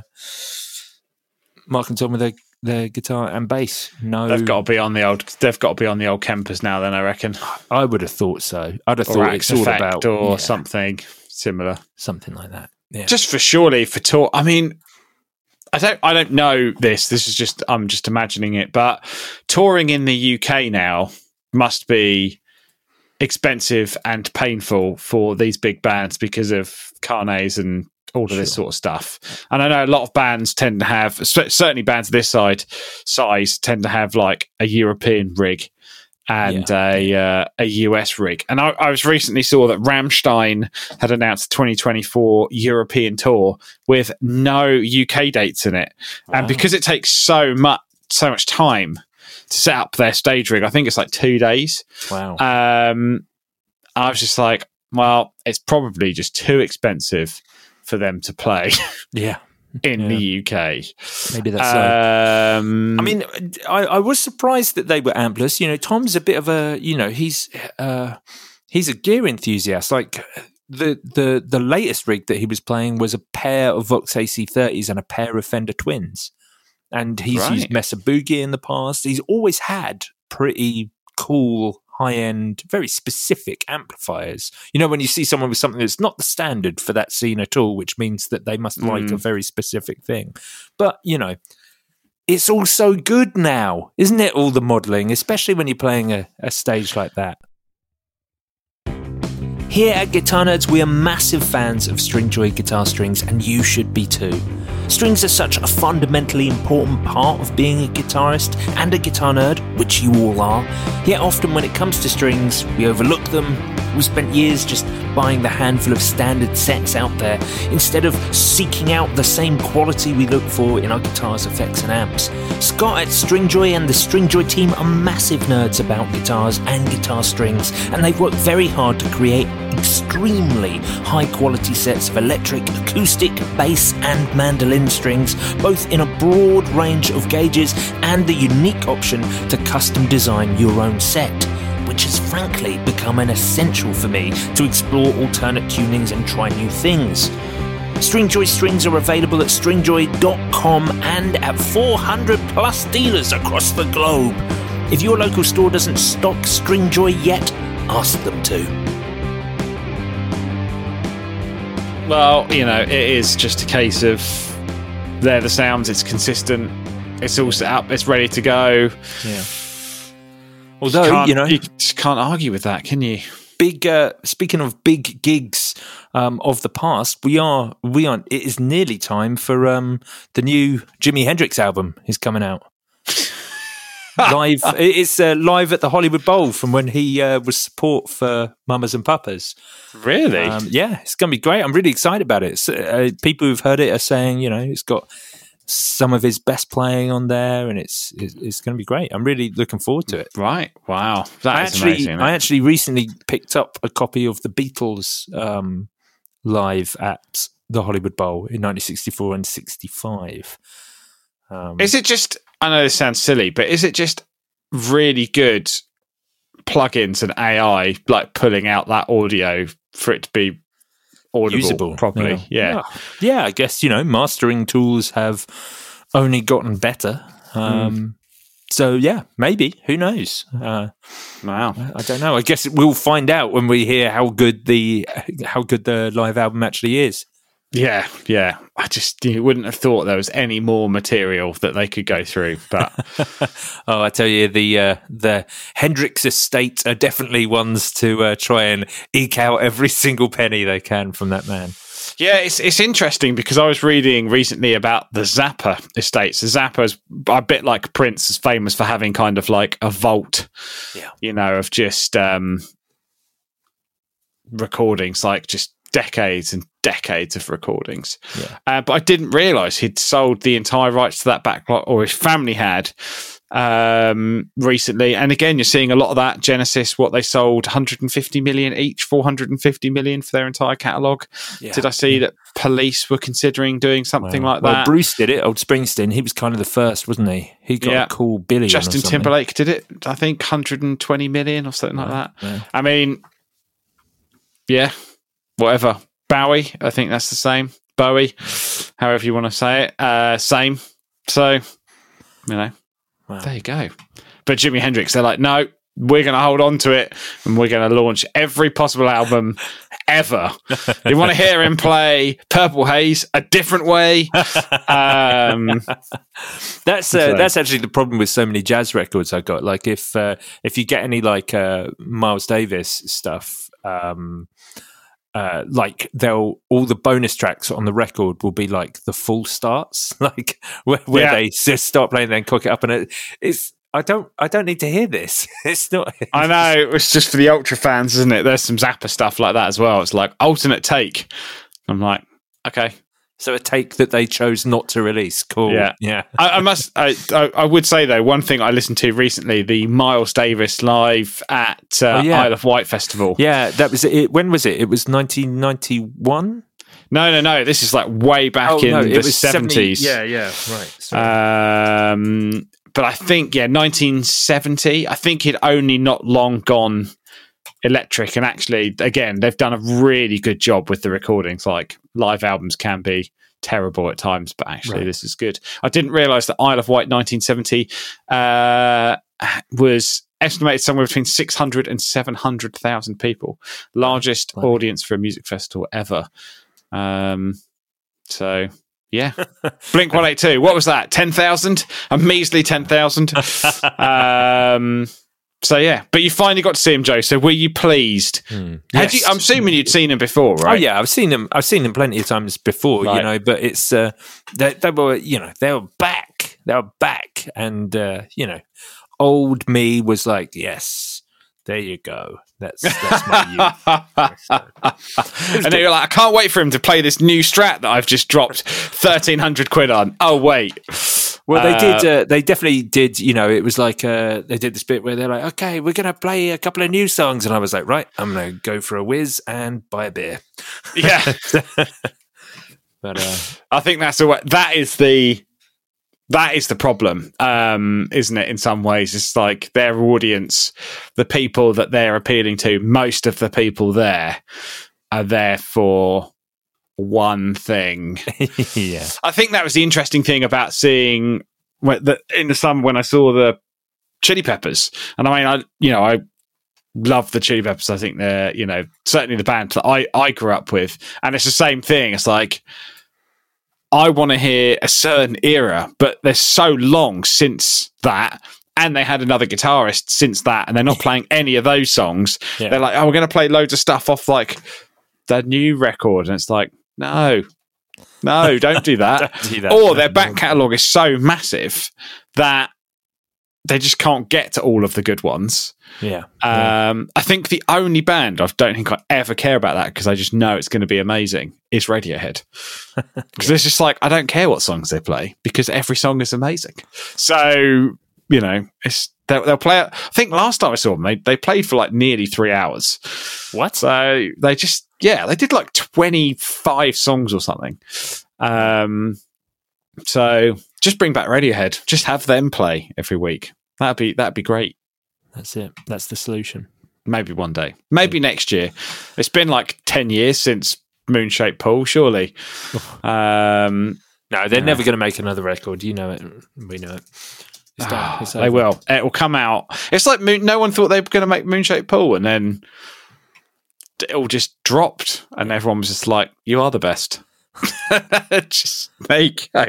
Mark and Tom with their, their guitar and bass. No, They've got to be on the old. They've got to be on the old Kempers now. Then I reckon, I would have thought so. I'd have or thought Axe it's all Effect about or yeah, something similar. something like that. Yeah. Just for surely for tour. I mean, I don't. I don't know this. This is just. I'm just imagining it. But touring in the U K now must be expensive and painful for these big bands because of carnets and all of this Sure. sort of stuff. And I know a lot of bands tend to have, certainly bands this side size, tend to have like a European rig and a uh, a U S rig. And I, I was recently saw that Rammstein had announced a twenty twenty-four European tour with no U K dates in it. Wow. And because it takes so much so much time to set up their stage rig, I think it's like two days. Wow. Um, I was just like, well, it's probably just too expensive for them to play yeah. in Yeah. the U K. Maybe that's so. Um, I mean, I, I was surprised that they were ampless. You know, Tom's a bit of a, you know, he's uh, he's a gear enthusiast. Like the the the latest rig that he was playing was a pair of Vox A C thirties and a pair of Fender Twins, and he's Right. used Mesa Boogie in the past. He's always had pretty cool, high-end, very specific amplifiers. You know, when you see someone with something that's not the standard for that scene at all, which means that they must like a very specific thing. But, you know, it's all so good now, isn't it, all the modelling, especially when you're playing a, a stage like that. Here at Guitar Nerds, we are massive fans of Stringjoy guitar strings, and you should be too. Strings are such a fundamentally important part of being a guitarist and a guitar nerd, which you all are. Yet often when it comes to strings, we overlook them. We spent years just buying the handful of standard sets out there, instead of seeking out the same quality we look for in our guitars, effects and amps. Scott at Stringjoy and the Stringjoy team are massive nerds about guitars and guitar strings, and they've worked very hard to create extremely high quality sets of electric, acoustic, bass and mandolin strings, both in a broad range of gauges and the unique option to custom design your own set. which has frankly become an essential for me to explore alternate tunings and try new things. Stringjoy strings are available at stringjoy dot com and at four hundred plus dealers across the globe. If your local store doesn't stock Stringjoy yet, ask them to. Well, you know, it is just a case of they're the sounds, it's consistent, it's all set up, it's ready to go. Yeah. Although, you, you know, you just can't argue with that, can you? Big. Uh, speaking of big gigs um, of the past, we are we are. It is nearly time for um, the new Jimi Hendrix album is coming out. live, it's uh, live at the Hollywood Bowl from when he uh, was support for Mamas and Papas. Really? Um, yeah, it's going to be great. I'm really excited about it. So, uh, people who've heard it are saying, you know, it's got some of his best playing on there, and it's it's, it's going to be great. I'm really looking forward to it. Right? Wow, that I is actually, amazing. I actually recently picked up a copy of the Beatles um, live at the Hollywood Bowl in nineteen sixty-four and sixty-five. Um, is it just? I know this sounds silly, but is it just really good plugins and A I like pulling out that audio for it to be audible usable properly? Yeah. Yeah. yeah, yeah. I guess you know mastering tools have only gotten better. Um, mm. So yeah, maybe. Who knows? Uh, wow, I don't know. I guess we'll find out when we hear how good the how good the live album actually is. Yeah, yeah. I just you wouldn't have thought there was any more material that they could go through. But oh, I tell you, the uh, the Hendrix estate are definitely ones to uh, try and eke out every single penny they can from that man. Yeah, it's it's interesting because I was reading recently about the Zappa estates. The Zappa's a bit like Prince, is famous for having kind of like a vault, yeah. you know, of just um, recordings, like just decades and decades of recordings. Yeah. Uh, but I didn't realise he'd sold the entire rights to that backlog, or his family had um, recently. And again, you're seeing a lot of that. Genesis, what they sold, one hundred fifty million each, four hundred fifty million for their entire catalogue. Yeah. Did I see that Police were considering doing something well, like that? Well, Bruce did it. Old Springsteen, he was kind of the first, wasn't he? He got yeah. a cool billion. Justin Timberlake did it, I think, one hundred twenty million or something yeah. like that. Yeah. I mean, yeah. Whatever. Bowie, I think that's the same. Bowie, however you want to say it. Uh, same. So, you know, wow. There you go. But Jimi Hendrix, they're like, no, we're going to hold on to it and we're going to launch every possible album ever. You want to hear him play Purple Haze a different way? Um, that's uh, so. That's actually the problem with so many jazz records I got. Like if uh, if you get any like uh, Miles Davis stuff, um, Uh, like they'll all the bonus tracks on the record will be like the full starts, like where, where yeah. they just start playing, then cook it up, and it, it's I don't I don't need to hear this. It's not. It's I know it's just for the ultra fans, isn't it? There's some Zappa stuff like that as well. It's like alternate take. I'm like, okay. So a take that they chose not to release. Cool. Yeah, yeah. I, I must. I, I, I would say though, one thing I listened to recently, the Miles Davis live at uh, oh, yeah. Isle of Wight Festival. Yeah, that was it. When was it? It was nineteen ninety-one. No, no, no. This is like way back oh, in no, the seventies. Yeah, yeah, right. Sorry. Um, but I think yeah, nineteen seventy. I think he'd only not long gone electric, and actually, again, they've done a really good job with the recordings. Like live albums can be terrible at times, but actually, right. This is good. I didn't realise that Isle of Wight nineteen seventy uh, was estimated somewhere between six hundred and seven hundred thousand people, largest right. audience for a music festival ever. Um, so. Yeah. Blink one eighty-two. What was that? ten thousand? A measly ten thousand. um, so, yeah. But you finally got to see him, Joe. So were you pleased? Mm. Yes. You, I'm assuming you'd seen him before, right? Oh, yeah. I've seen him. I've seen him plenty of times before, right. you know, but it's, uh, they, they were, you know, they were back. They were back. And, uh, you know, old me was like, yes, there you go. That's that's my youth. And then you're like, I can't wait for him to play this new Strat that I've just dropped thirteen hundred quid on. Oh wait, well they uh, did. Uh, they definitely did. You know, it was like uh, they did this bit where they're like, okay, we're gonna play a couple of new songs, and I was like, right, I'm gonna go for a whiz and buy a beer. Yeah, but uh, I think that's the way. That is the That is the problem, um, isn't it? In some ways, it's like their audience, the people that they're appealing to, most of the people there are there for one thing. Yeah. I think that was the interesting thing about seeing when, the, in the summer when I saw the Chili Peppers. And I mean, I you know, I love the Chili Peppers. I think they're, you know, certainly the band that I, I grew up with. And it's the same thing. It's like, I want to hear a certain era, but they're so long since that, and they had another guitarist since that, and they're not playing any of those songs. Yeah. They're like, oh, we're going to play loads of stuff off like the new record, and it's like, no, no, don't do that. don't do that. Or their back catalogue is so massive that they just can't get to all of the good ones. Yeah. Um, I think the only band I don't think I ever care about that because I just know it's going to be amazing is Radiohead. Because yeah. It's just like, I don't care what songs they play because every song is amazing. So, you know, it's they'll, they'll play it. I think last time I saw them, they, they played for like nearly three hours. What? So they just, yeah, they did like twenty-five songs or something. Um, so just bring back Radiohead. Just have them play every week. That'd be that'd be great. That's it. That's the solution. Maybe one day. Maybe next year. It's been like ten years since Moonshaped Pool, surely. um, no, they're uh, never going to make another record. You know it. We know it. It's done. It's they will. It will come out. It's like Moon, no one thought they were going to make Moonshaped Pool, and then it all just dropped, and everyone was just like, "You are the best." Just there you go.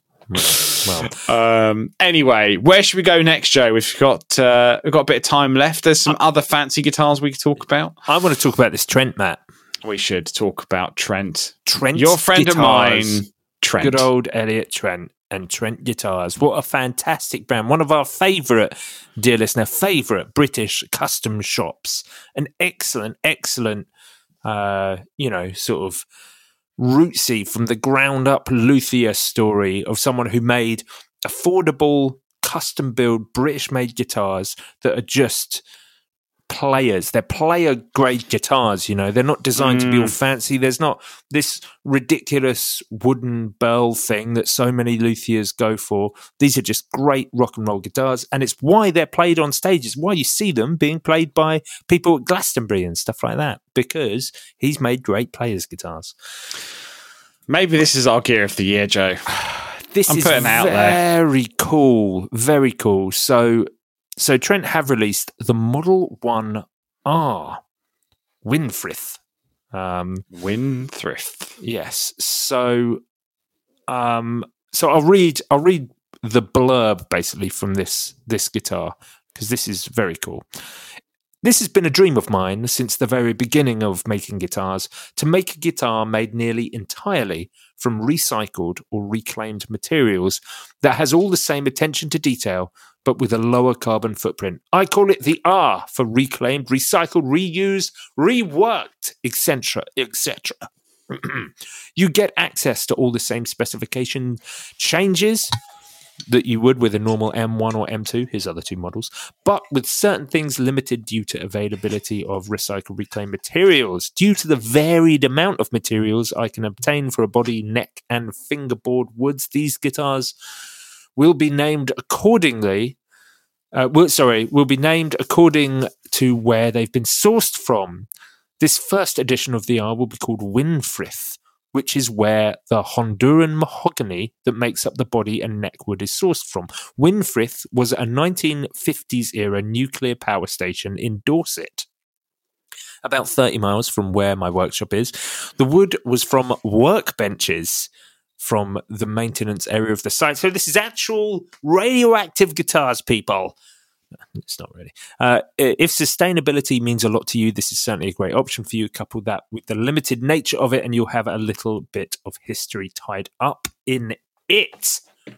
Well, um, anyway, where should we go next, Joe? We've got uh, we've got a bit of time left. There's some other fancy guitars we could talk about. I want to talk about this Trent, Matt. We should talk about Trent. Trent, your friend guitars, of mine, Trent. Good old Elliot Trent and Trent Guitars. What a fantastic brand! One of our favourite, dear listener, favourite British custom shops. An excellent, excellent, uh, you know, sort of rootsy from the ground up luthier story of someone who made affordable custom build British made guitars that are just players. They're player grade guitars, you know. They're not designed mm. to be all fancy. There's not this ridiculous wooden bell thing that so many luthiers go for. These are just great rock and roll guitars, and it's why they're played on stages, why you see them being played by people at Glastonbury and stuff like that, because he's made great players guitars. Maybe this is our gear of the year, Joe. This I'm is putting out very there. cool, very cool. So So Trent have released the Model one R Winfrith. Um, Winfrith. Yes. So, um, so I'll read. I'll read the blurb basically from this this guitar because this is very cool. This has been a dream of mine since the very beginning of making guitars, to make a guitar made nearly entirely from recycled or reclaimed materials that has all the same attention to detail, but with a lower carbon footprint. I call it the R for reclaimed, recycled, reused, reworked, et cetera, et cetera. You get access to all the same specification changes that you would with a normal M one or M two, his other two models, but with certain things limited due to availability of recycled reclaimed materials. Due to the varied amount of materials I can obtain for a body, neck, and fingerboard woods, these guitars will be named accordingly. Uh, will, sorry, will be named according to where they've been sourced from. This first edition of the R will be called Winfrith, which is where the Honduran mahogany that makes up the body and neck wood is sourced from. Winfrith was a nineteen fifties era nuclear power station in Dorset, about thirty miles from where my workshop is. The wood was from workbenches from the maintenance area of the site. So this is actual radioactive guitars, people. It's not really. Uh, if sustainability means a lot to you, this is certainly a great option for you. Couple that with the limited nature of it, and you'll have a little bit of history tied up in it.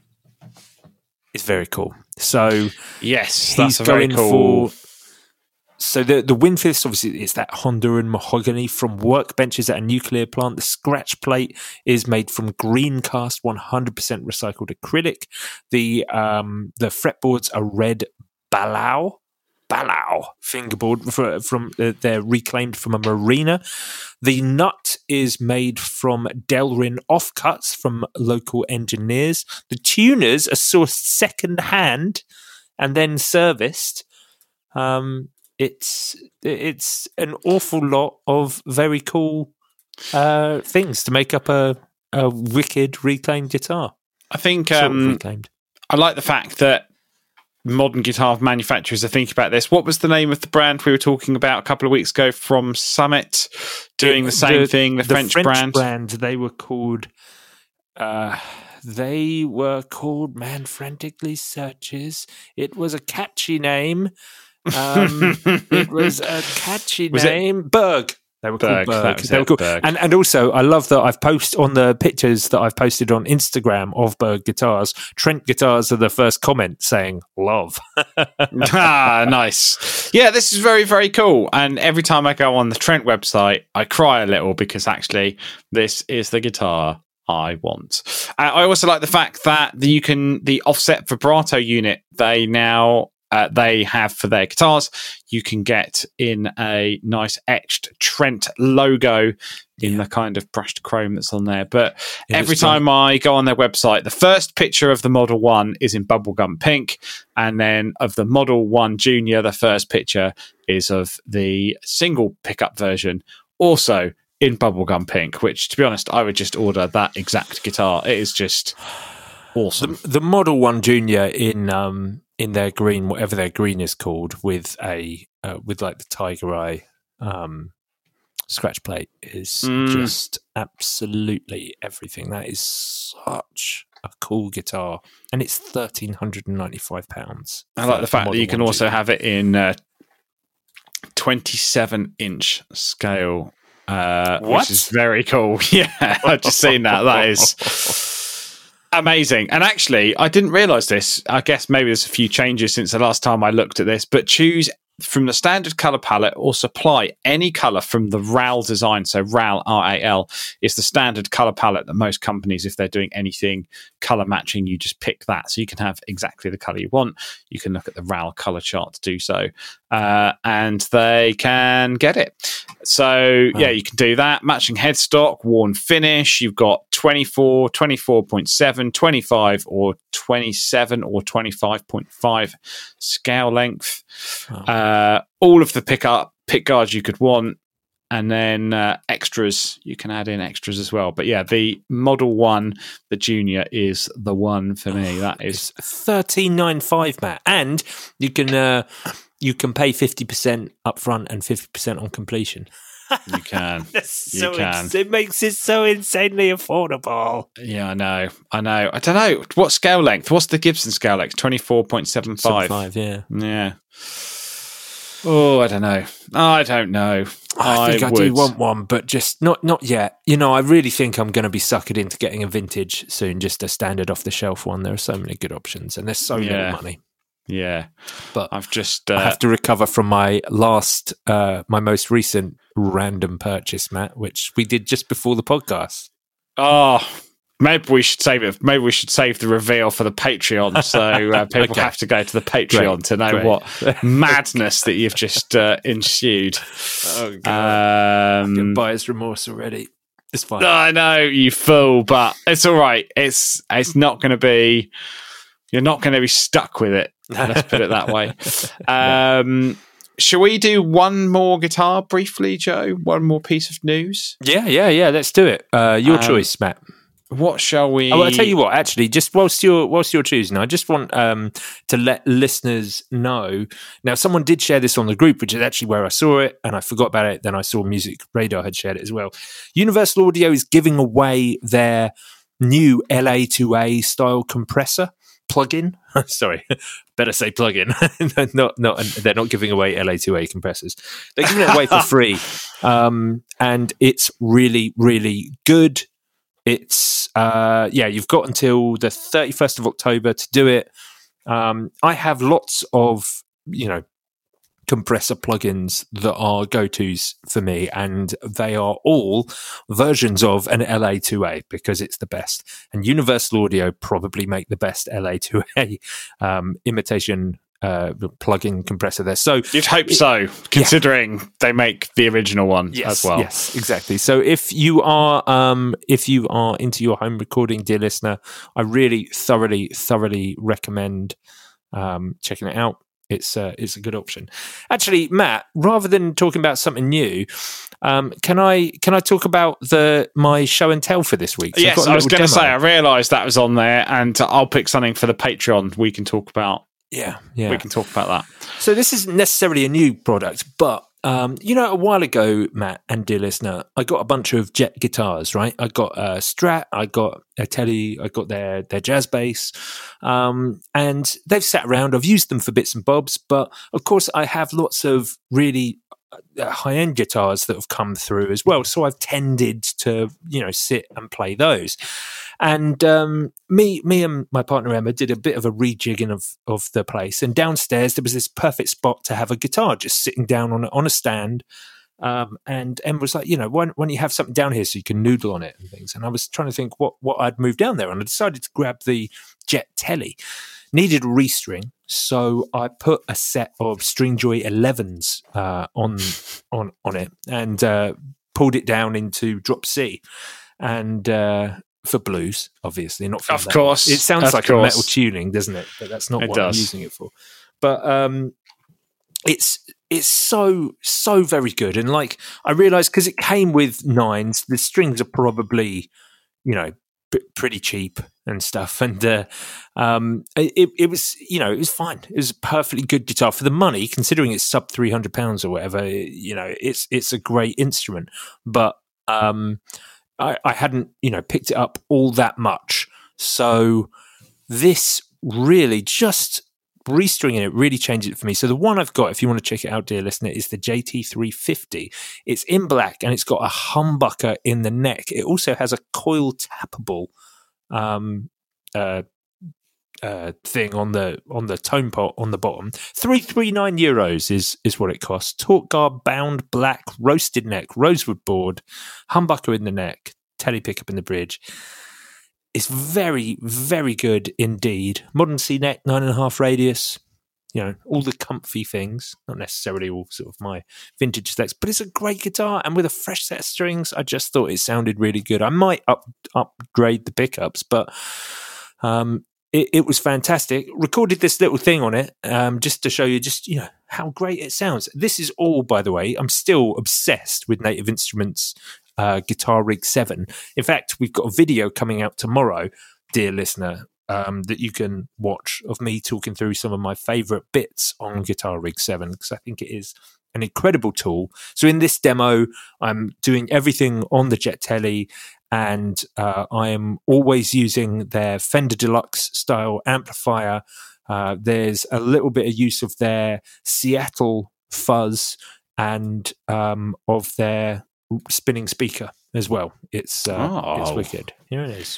It's very cool. So yes, that's he's very going cool. For, so the the Winfrith, obviously, is that Honduran mahogany from workbenches at a nuclear plant. The scratch plate is made from green cast, one hundred percent recycled acrylic. The um, the fretboards are red Balau, Spallow fingerboard for, from uh, they're reclaimed from a marina. The nut is made from Delrin offcuts from local engineers. The tuners are sourced second hand and then serviced. Um, it's it's an awful lot of very cool uh, things to make up a, a wicked reclaimed guitar. I think Sort of um, reclaimed. I like the fact that modern guitar manufacturers are thinking about this. What was the name of the brand we were talking about a couple of weeks ago from Summit doing the same the, thing, the, the French, French brand? brand? They were called, uh, they were called, man, frantically searches. It was a catchy name. Um, it was a catchy was name. It? Berg. They were Berg, called Berg. that was They it, were called, Berg. and and also I love that I've posted on the pictures that I've posted on Instagram of Berg guitars. Trent guitars are the first comment saying love. Ah, nice. Yeah, this is very, very cool. And every time I go on the Trent website, I cry a little because actually this is the guitar I want. Uh, I also like the fact that the, you can the offset vibrato unit they now uh, they have for their guitars. You can get in a nice etched Trent logo in the kind of brushed chrome that's on there. But It every is fun. time I go on their website, the first picture of the Model one is in bubblegum pink. And then of the Model one Junior, the first picture is of the single pickup version, also in bubblegum pink, which, to be honest, I would just order that exact guitar. It is just awesome. The, the Model One Junior in um in their green, whatever their green is called, with a uh, with like the tiger eye um scratch plate is Mm. just absolutely everything. That is such a cool guitar, and it's thirteen hundred and ninety five pounds. I like the fact that you can also have it in uh, twenty-seven inch scale. Uh, What? Which is very cool. Yeah, I've just seen that. That is amazing. And actually, I didn't realise this. I guess maybe there's a few changes since the last time I looked at this, but choose from the standard colour palette or supply any colour from the R A L design. So R A L, R A L, is the standard colour palette that most companies, if they're doing anything colour matching, you just pick that. So you can have exactly the colour you want. You can look at the R A L colour chart to do so. Uh, and they can get it. So, yeah, you can do that. Matching headstock, worn finish. You've got twenty-four, twenty-four point seven, twenty-five, or twenty-seven or twenty-five point five scale length. Uh, all of the pickup pick guards you could want. And then uh, extras, you can add in extras as well. But yeah, the Model one, the Junior, is the one for me. That is thirteen ninety-five, Matt, and you can uh, you can pay fifty percent upfront and fifty percent on completion. You can. That's You so can. ins- it makes it so insanely affordable. Yeah, I know. I know. I don't know. What scale length? What's the Gibson scale length? twenty-four point seven five. Five, yeah. Yeah. Oh, I don't know. I don't know. I think I, would. do want one, but just not not yet. You know, I really think I'm going to be suckered into getting a vintage soon, just a standard off the shelf one. There are so many good options, and there's so Yeah. little money. Yeah. But I've just. Uh, I have to recover from my last, uh, my most recent random purchase, Matt, which we did just before the podcast. Oh, maybe we should save it. Maybe we should save the reveal for the Patreon, so uh, people Okay. have to go to the Patreon Great, to know great. what madness that you've just uh, ensued. Oh god, Um, buyer's remorse already. It's fine. I know, you fool, but it's all right. It's it's not going to be. You're not going to be stuck with it. Let's put it that way. Um, shall we do one more guitar briefly, Joe? One more piece of news. Yeah, yeah, yeah. Let's do it. Uh, your Um, choice, Matt. What shall we? Oh, I'll tell you what. Actually, just whilst you're whilst you're choosing, I just want um, to let listeners know. Now, someone did share this on the group, which is actually where I saw it, and I forgot about it. Then I saw Music Radar had shared it as well. Universal Audio is giving away their new L A two A style compressor plugin. Sorry, better say plugin. not not. They're not giving away L A two A compressors. They're giving it away for free, um, and it's really, really good. It's uh yeah, you've got until the thirty-first of October to do it. Um, I have lots of, you know, compressor plugins that are go-tos for me, and they are all versions of an L A two A because it's the best. And Universal Audio probably make the best L A two A um, imitation uh, plug-in compressor there. So you'd hope it, so, considering yeah. they make the original one yes, as well. Yes, exactly. So if you are um, if you are into your home recording, dear listener, I really thoroughly, thoroughly recommend um, checking it out. It's uh, it's a good option. Actually, Matt, rather than talking about something new, um, can I can I talk about the my show and tell for this week? So yes, I was going to say, I realised that was on there, and I'll pick something for the Patreon we can talk about. Yeah, yeah. We can talk about that. So this isn't necessarily a new product, but um, you know, a while ago, Matt and dear listener, I got a bunch of Jet guitars, right? I got a Strat, I got a Tele, I got their their jazz bass, um, and they've sat around. I've used them for bits and bobs, but of course, I have lots of really high-end guitars that have come through as well. So I've tended to, you know, sit and play those. And um, me, me and my partner Emma did a bit of a rejigging of of the place. And downstairs there was this perfect spot to have a guitar just sitting down on a, on a stand. Um, and Emma was like, you know, why, why don't you have something down here so you can noodle on it and things? And I was trying to think what what I'd move down there, and I decided to grab the Jet Tele. Needed a restring, so I put a set of Stringjoy elevens uh, on on on it and uh, pulled it down into drop C, and uh, for blues, obviously, not for of metal. course. It sounds of like course. a metal tuning, doesn't it? But that's not it what does. I'm using it for. But um, it's it's so so very good, and like I realised because it came with nines, the strings are probably, you know, pretty cheap and stuff, and uh, um, it, it was, you know, it was fine. It was a perfectly good guitar for the money, considering it's sub three hundred pounds or whatever. You know, it's it's a great instrument, but um, I, I hadn't, you know, picked it up all that much. So this really just restringing it really changed it for me. So the one I've got, if you want to check it out, dear listener, is the J T three fifty. It's in black and it's got a humbucker in the neck. It also has a coil tappable um, uh, uh, thing on the on the tone pot on the bottom. three hundred thirty-nine euros is is what it costs. Torque guard bound black, roasted neck, rosewood board, humbucker in the neck, tele pickup in the bridge. It's very, very good indeed. Modern C neck, nine and a half radius. You know, all the comfy things, not necessarily all sort of my vintage specs, but it's a great guitar. And with a fresh set of strings, I just thought it sounded really good. I might up upgrade the pickups, but um, it, it was fantastic. Recorded this little thing on it um, just to show you just, you know, how great it sounds. This is all, by the way, I'm still obsessed with Native Instruments uh, Guitar Rig seven. In fact, we've got a video coming out tomorrow, dear listener, Um, that you can watch of me talking through some of my favourite bits on Guitar Rig seven, because I think it is an incredible tool. So in this demo, I'm doing everything on the Jet Tele, and uh, I am always using their Fender Deluxe style amplifier. Uh, there's a little bit of use of their Seattle fuzz and um, of their spinning speaker as well. It's uh, oh. it's wicked. Here it is.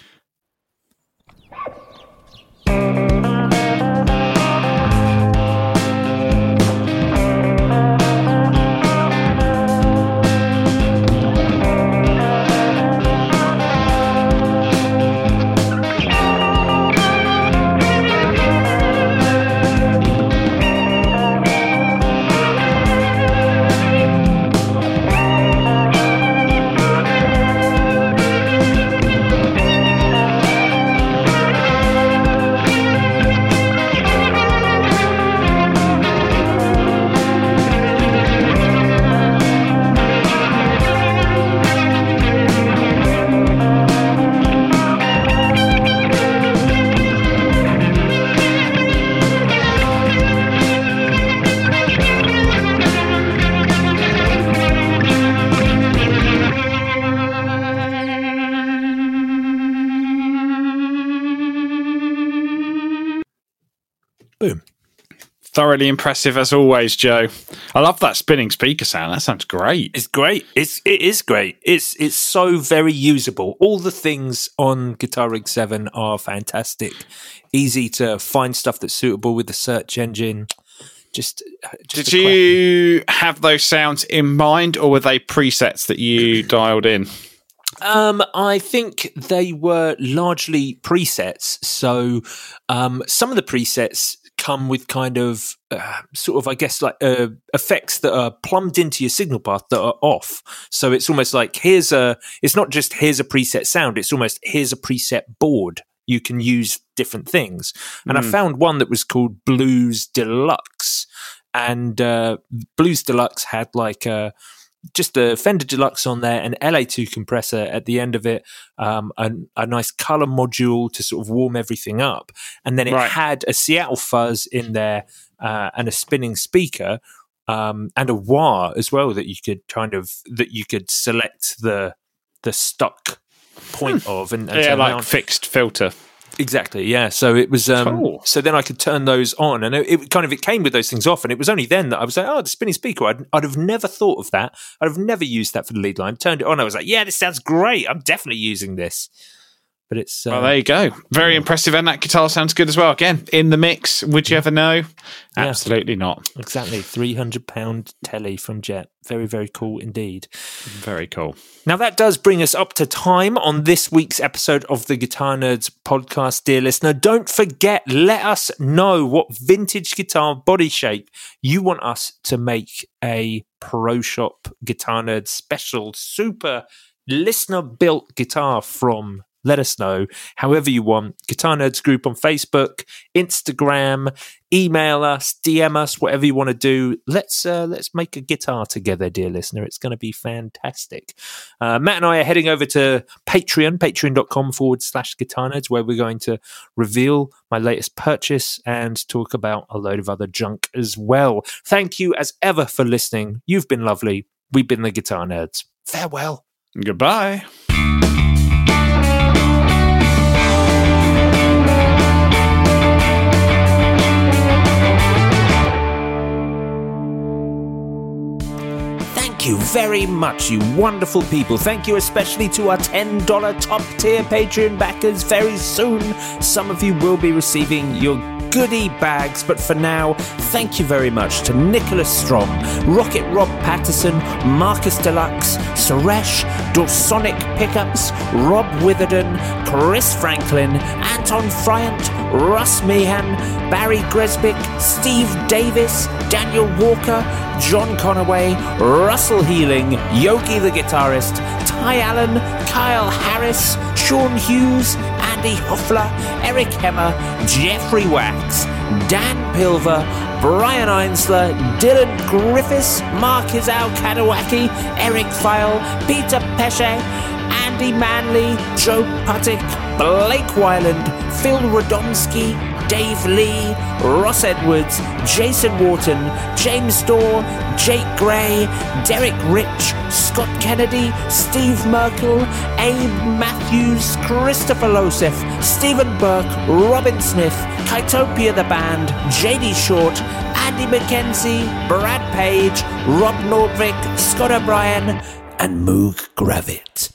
Boom. Thoroughly impressive as always, Joe. I love that spinning speaker sound. That sounds great. It's great. It's it is great. It's it's so very usable. All the things on Guitar Rig seven are fantastic. Easy to find stuff that's suitable with the search engine. Just, just did you have those sounds in mind, or were they presets that you dialed in? Um, I think they were largely presets. So um, some of the presets come with kind of uh, sort of, I guess, like uh, effects that are plumbed into your signal path that are off. So it's almost like here's a, it's not just here's a preset sound. It's almost here's a preset board. You can use different things. And mm. I found one that was called Blues Deluxe. And uh, Blues Deluxe had like a, just a Fender Deluxe on there, an L A two compressor at the end of it, um, a, a nice color module to sort of warm everything up. And then it right. had a Seattle fuzz in there uh, and a spinning speaker um, and a wah as well that you could kind of, that you could select the the stuck point hmm. of. And, and yeah, like on. fixed filter. Exactly, yeah. So it was. Um, cool. So then I could turn those on, and it, it kind of it came with those things off, and it was only then that I was like, "Oh, the spinning speaker." I'd, I'd have never thought of that. I'd have never used that for the lead line. Turned it on, I was like, "Yeah, this sounds great. I'm definitely using this." But it's. Uh, well, there you go. Very impressive, and that guitar sounds good as well. Again, in the mix. Would you ever know? Yeah. Absolutely not. Exactly. Three hundred pound telly from Jet. Very, very cool indeed. Very cool. Now, that does bring us up to time on this week's episode of the Guitar Nerds podcast, dear listener. Don't forget, let us know what vintage guitar body shape you want us to make a Pro Shop Guitar Nerds special super listener-built guitar from. Let us know however you want. Guitar Nerds group on Facebook, Instagram, email us, D M us, whatever you want to do. Let's uh, let's make a guitar together, dear listener. It's going to be fantastic. Uh, Matt and I are heading over to Patreon, patreon.com forward slash Guitar Nerds, where we're going to reveal my latest purchase and talk about a load of other junk as well. Thank you as ever for listening. You've been lovely. We've been the Guitar Nerds. Farewell. Goodbye. Thank you very much, you wonderful people. Thank you especially to our ten dollars top tier Patreon backers. Very soon, some of you will be receiving your goodie bags, but for now, thank you very much to Nicholas Strong, Rocket Rob Patterson, Marcus Deluxe, Suresh, Dorsonic Pickups, Rob Witherden, Chris Franklin, Anton Friant, Russ Meehan, Barry Gresbick, Steve Davis, Daniel Walker, John Conaway, Russell Healing, Yogi the Guitarist, Ty Allen, Kyle Harris, Sean Hughes, Andy Hoffler, Eric Hemmer, Jeffrey Wax, Dan Pilver, Brian Einsler, Dylan Griffiths, Mark Izal Kadawaki, Eric File, Peter Pesce, Andy Manley, Joe Puttick, Blake Wyland, Phil Radomski, Dave Lee, Ross Edwards, Jason Wharton, James Dorr, Jake Gray, Derek Rich, Scott Kennedy, Steve Merkel, Abe Matthews, Christopher Losef, Stephen Burke, Robin Smith, Kytopia the Band, J D Short, Andy McKenzie, Brad Page, Rob Nordvik, Scott O'Brien, and Moog Gravit.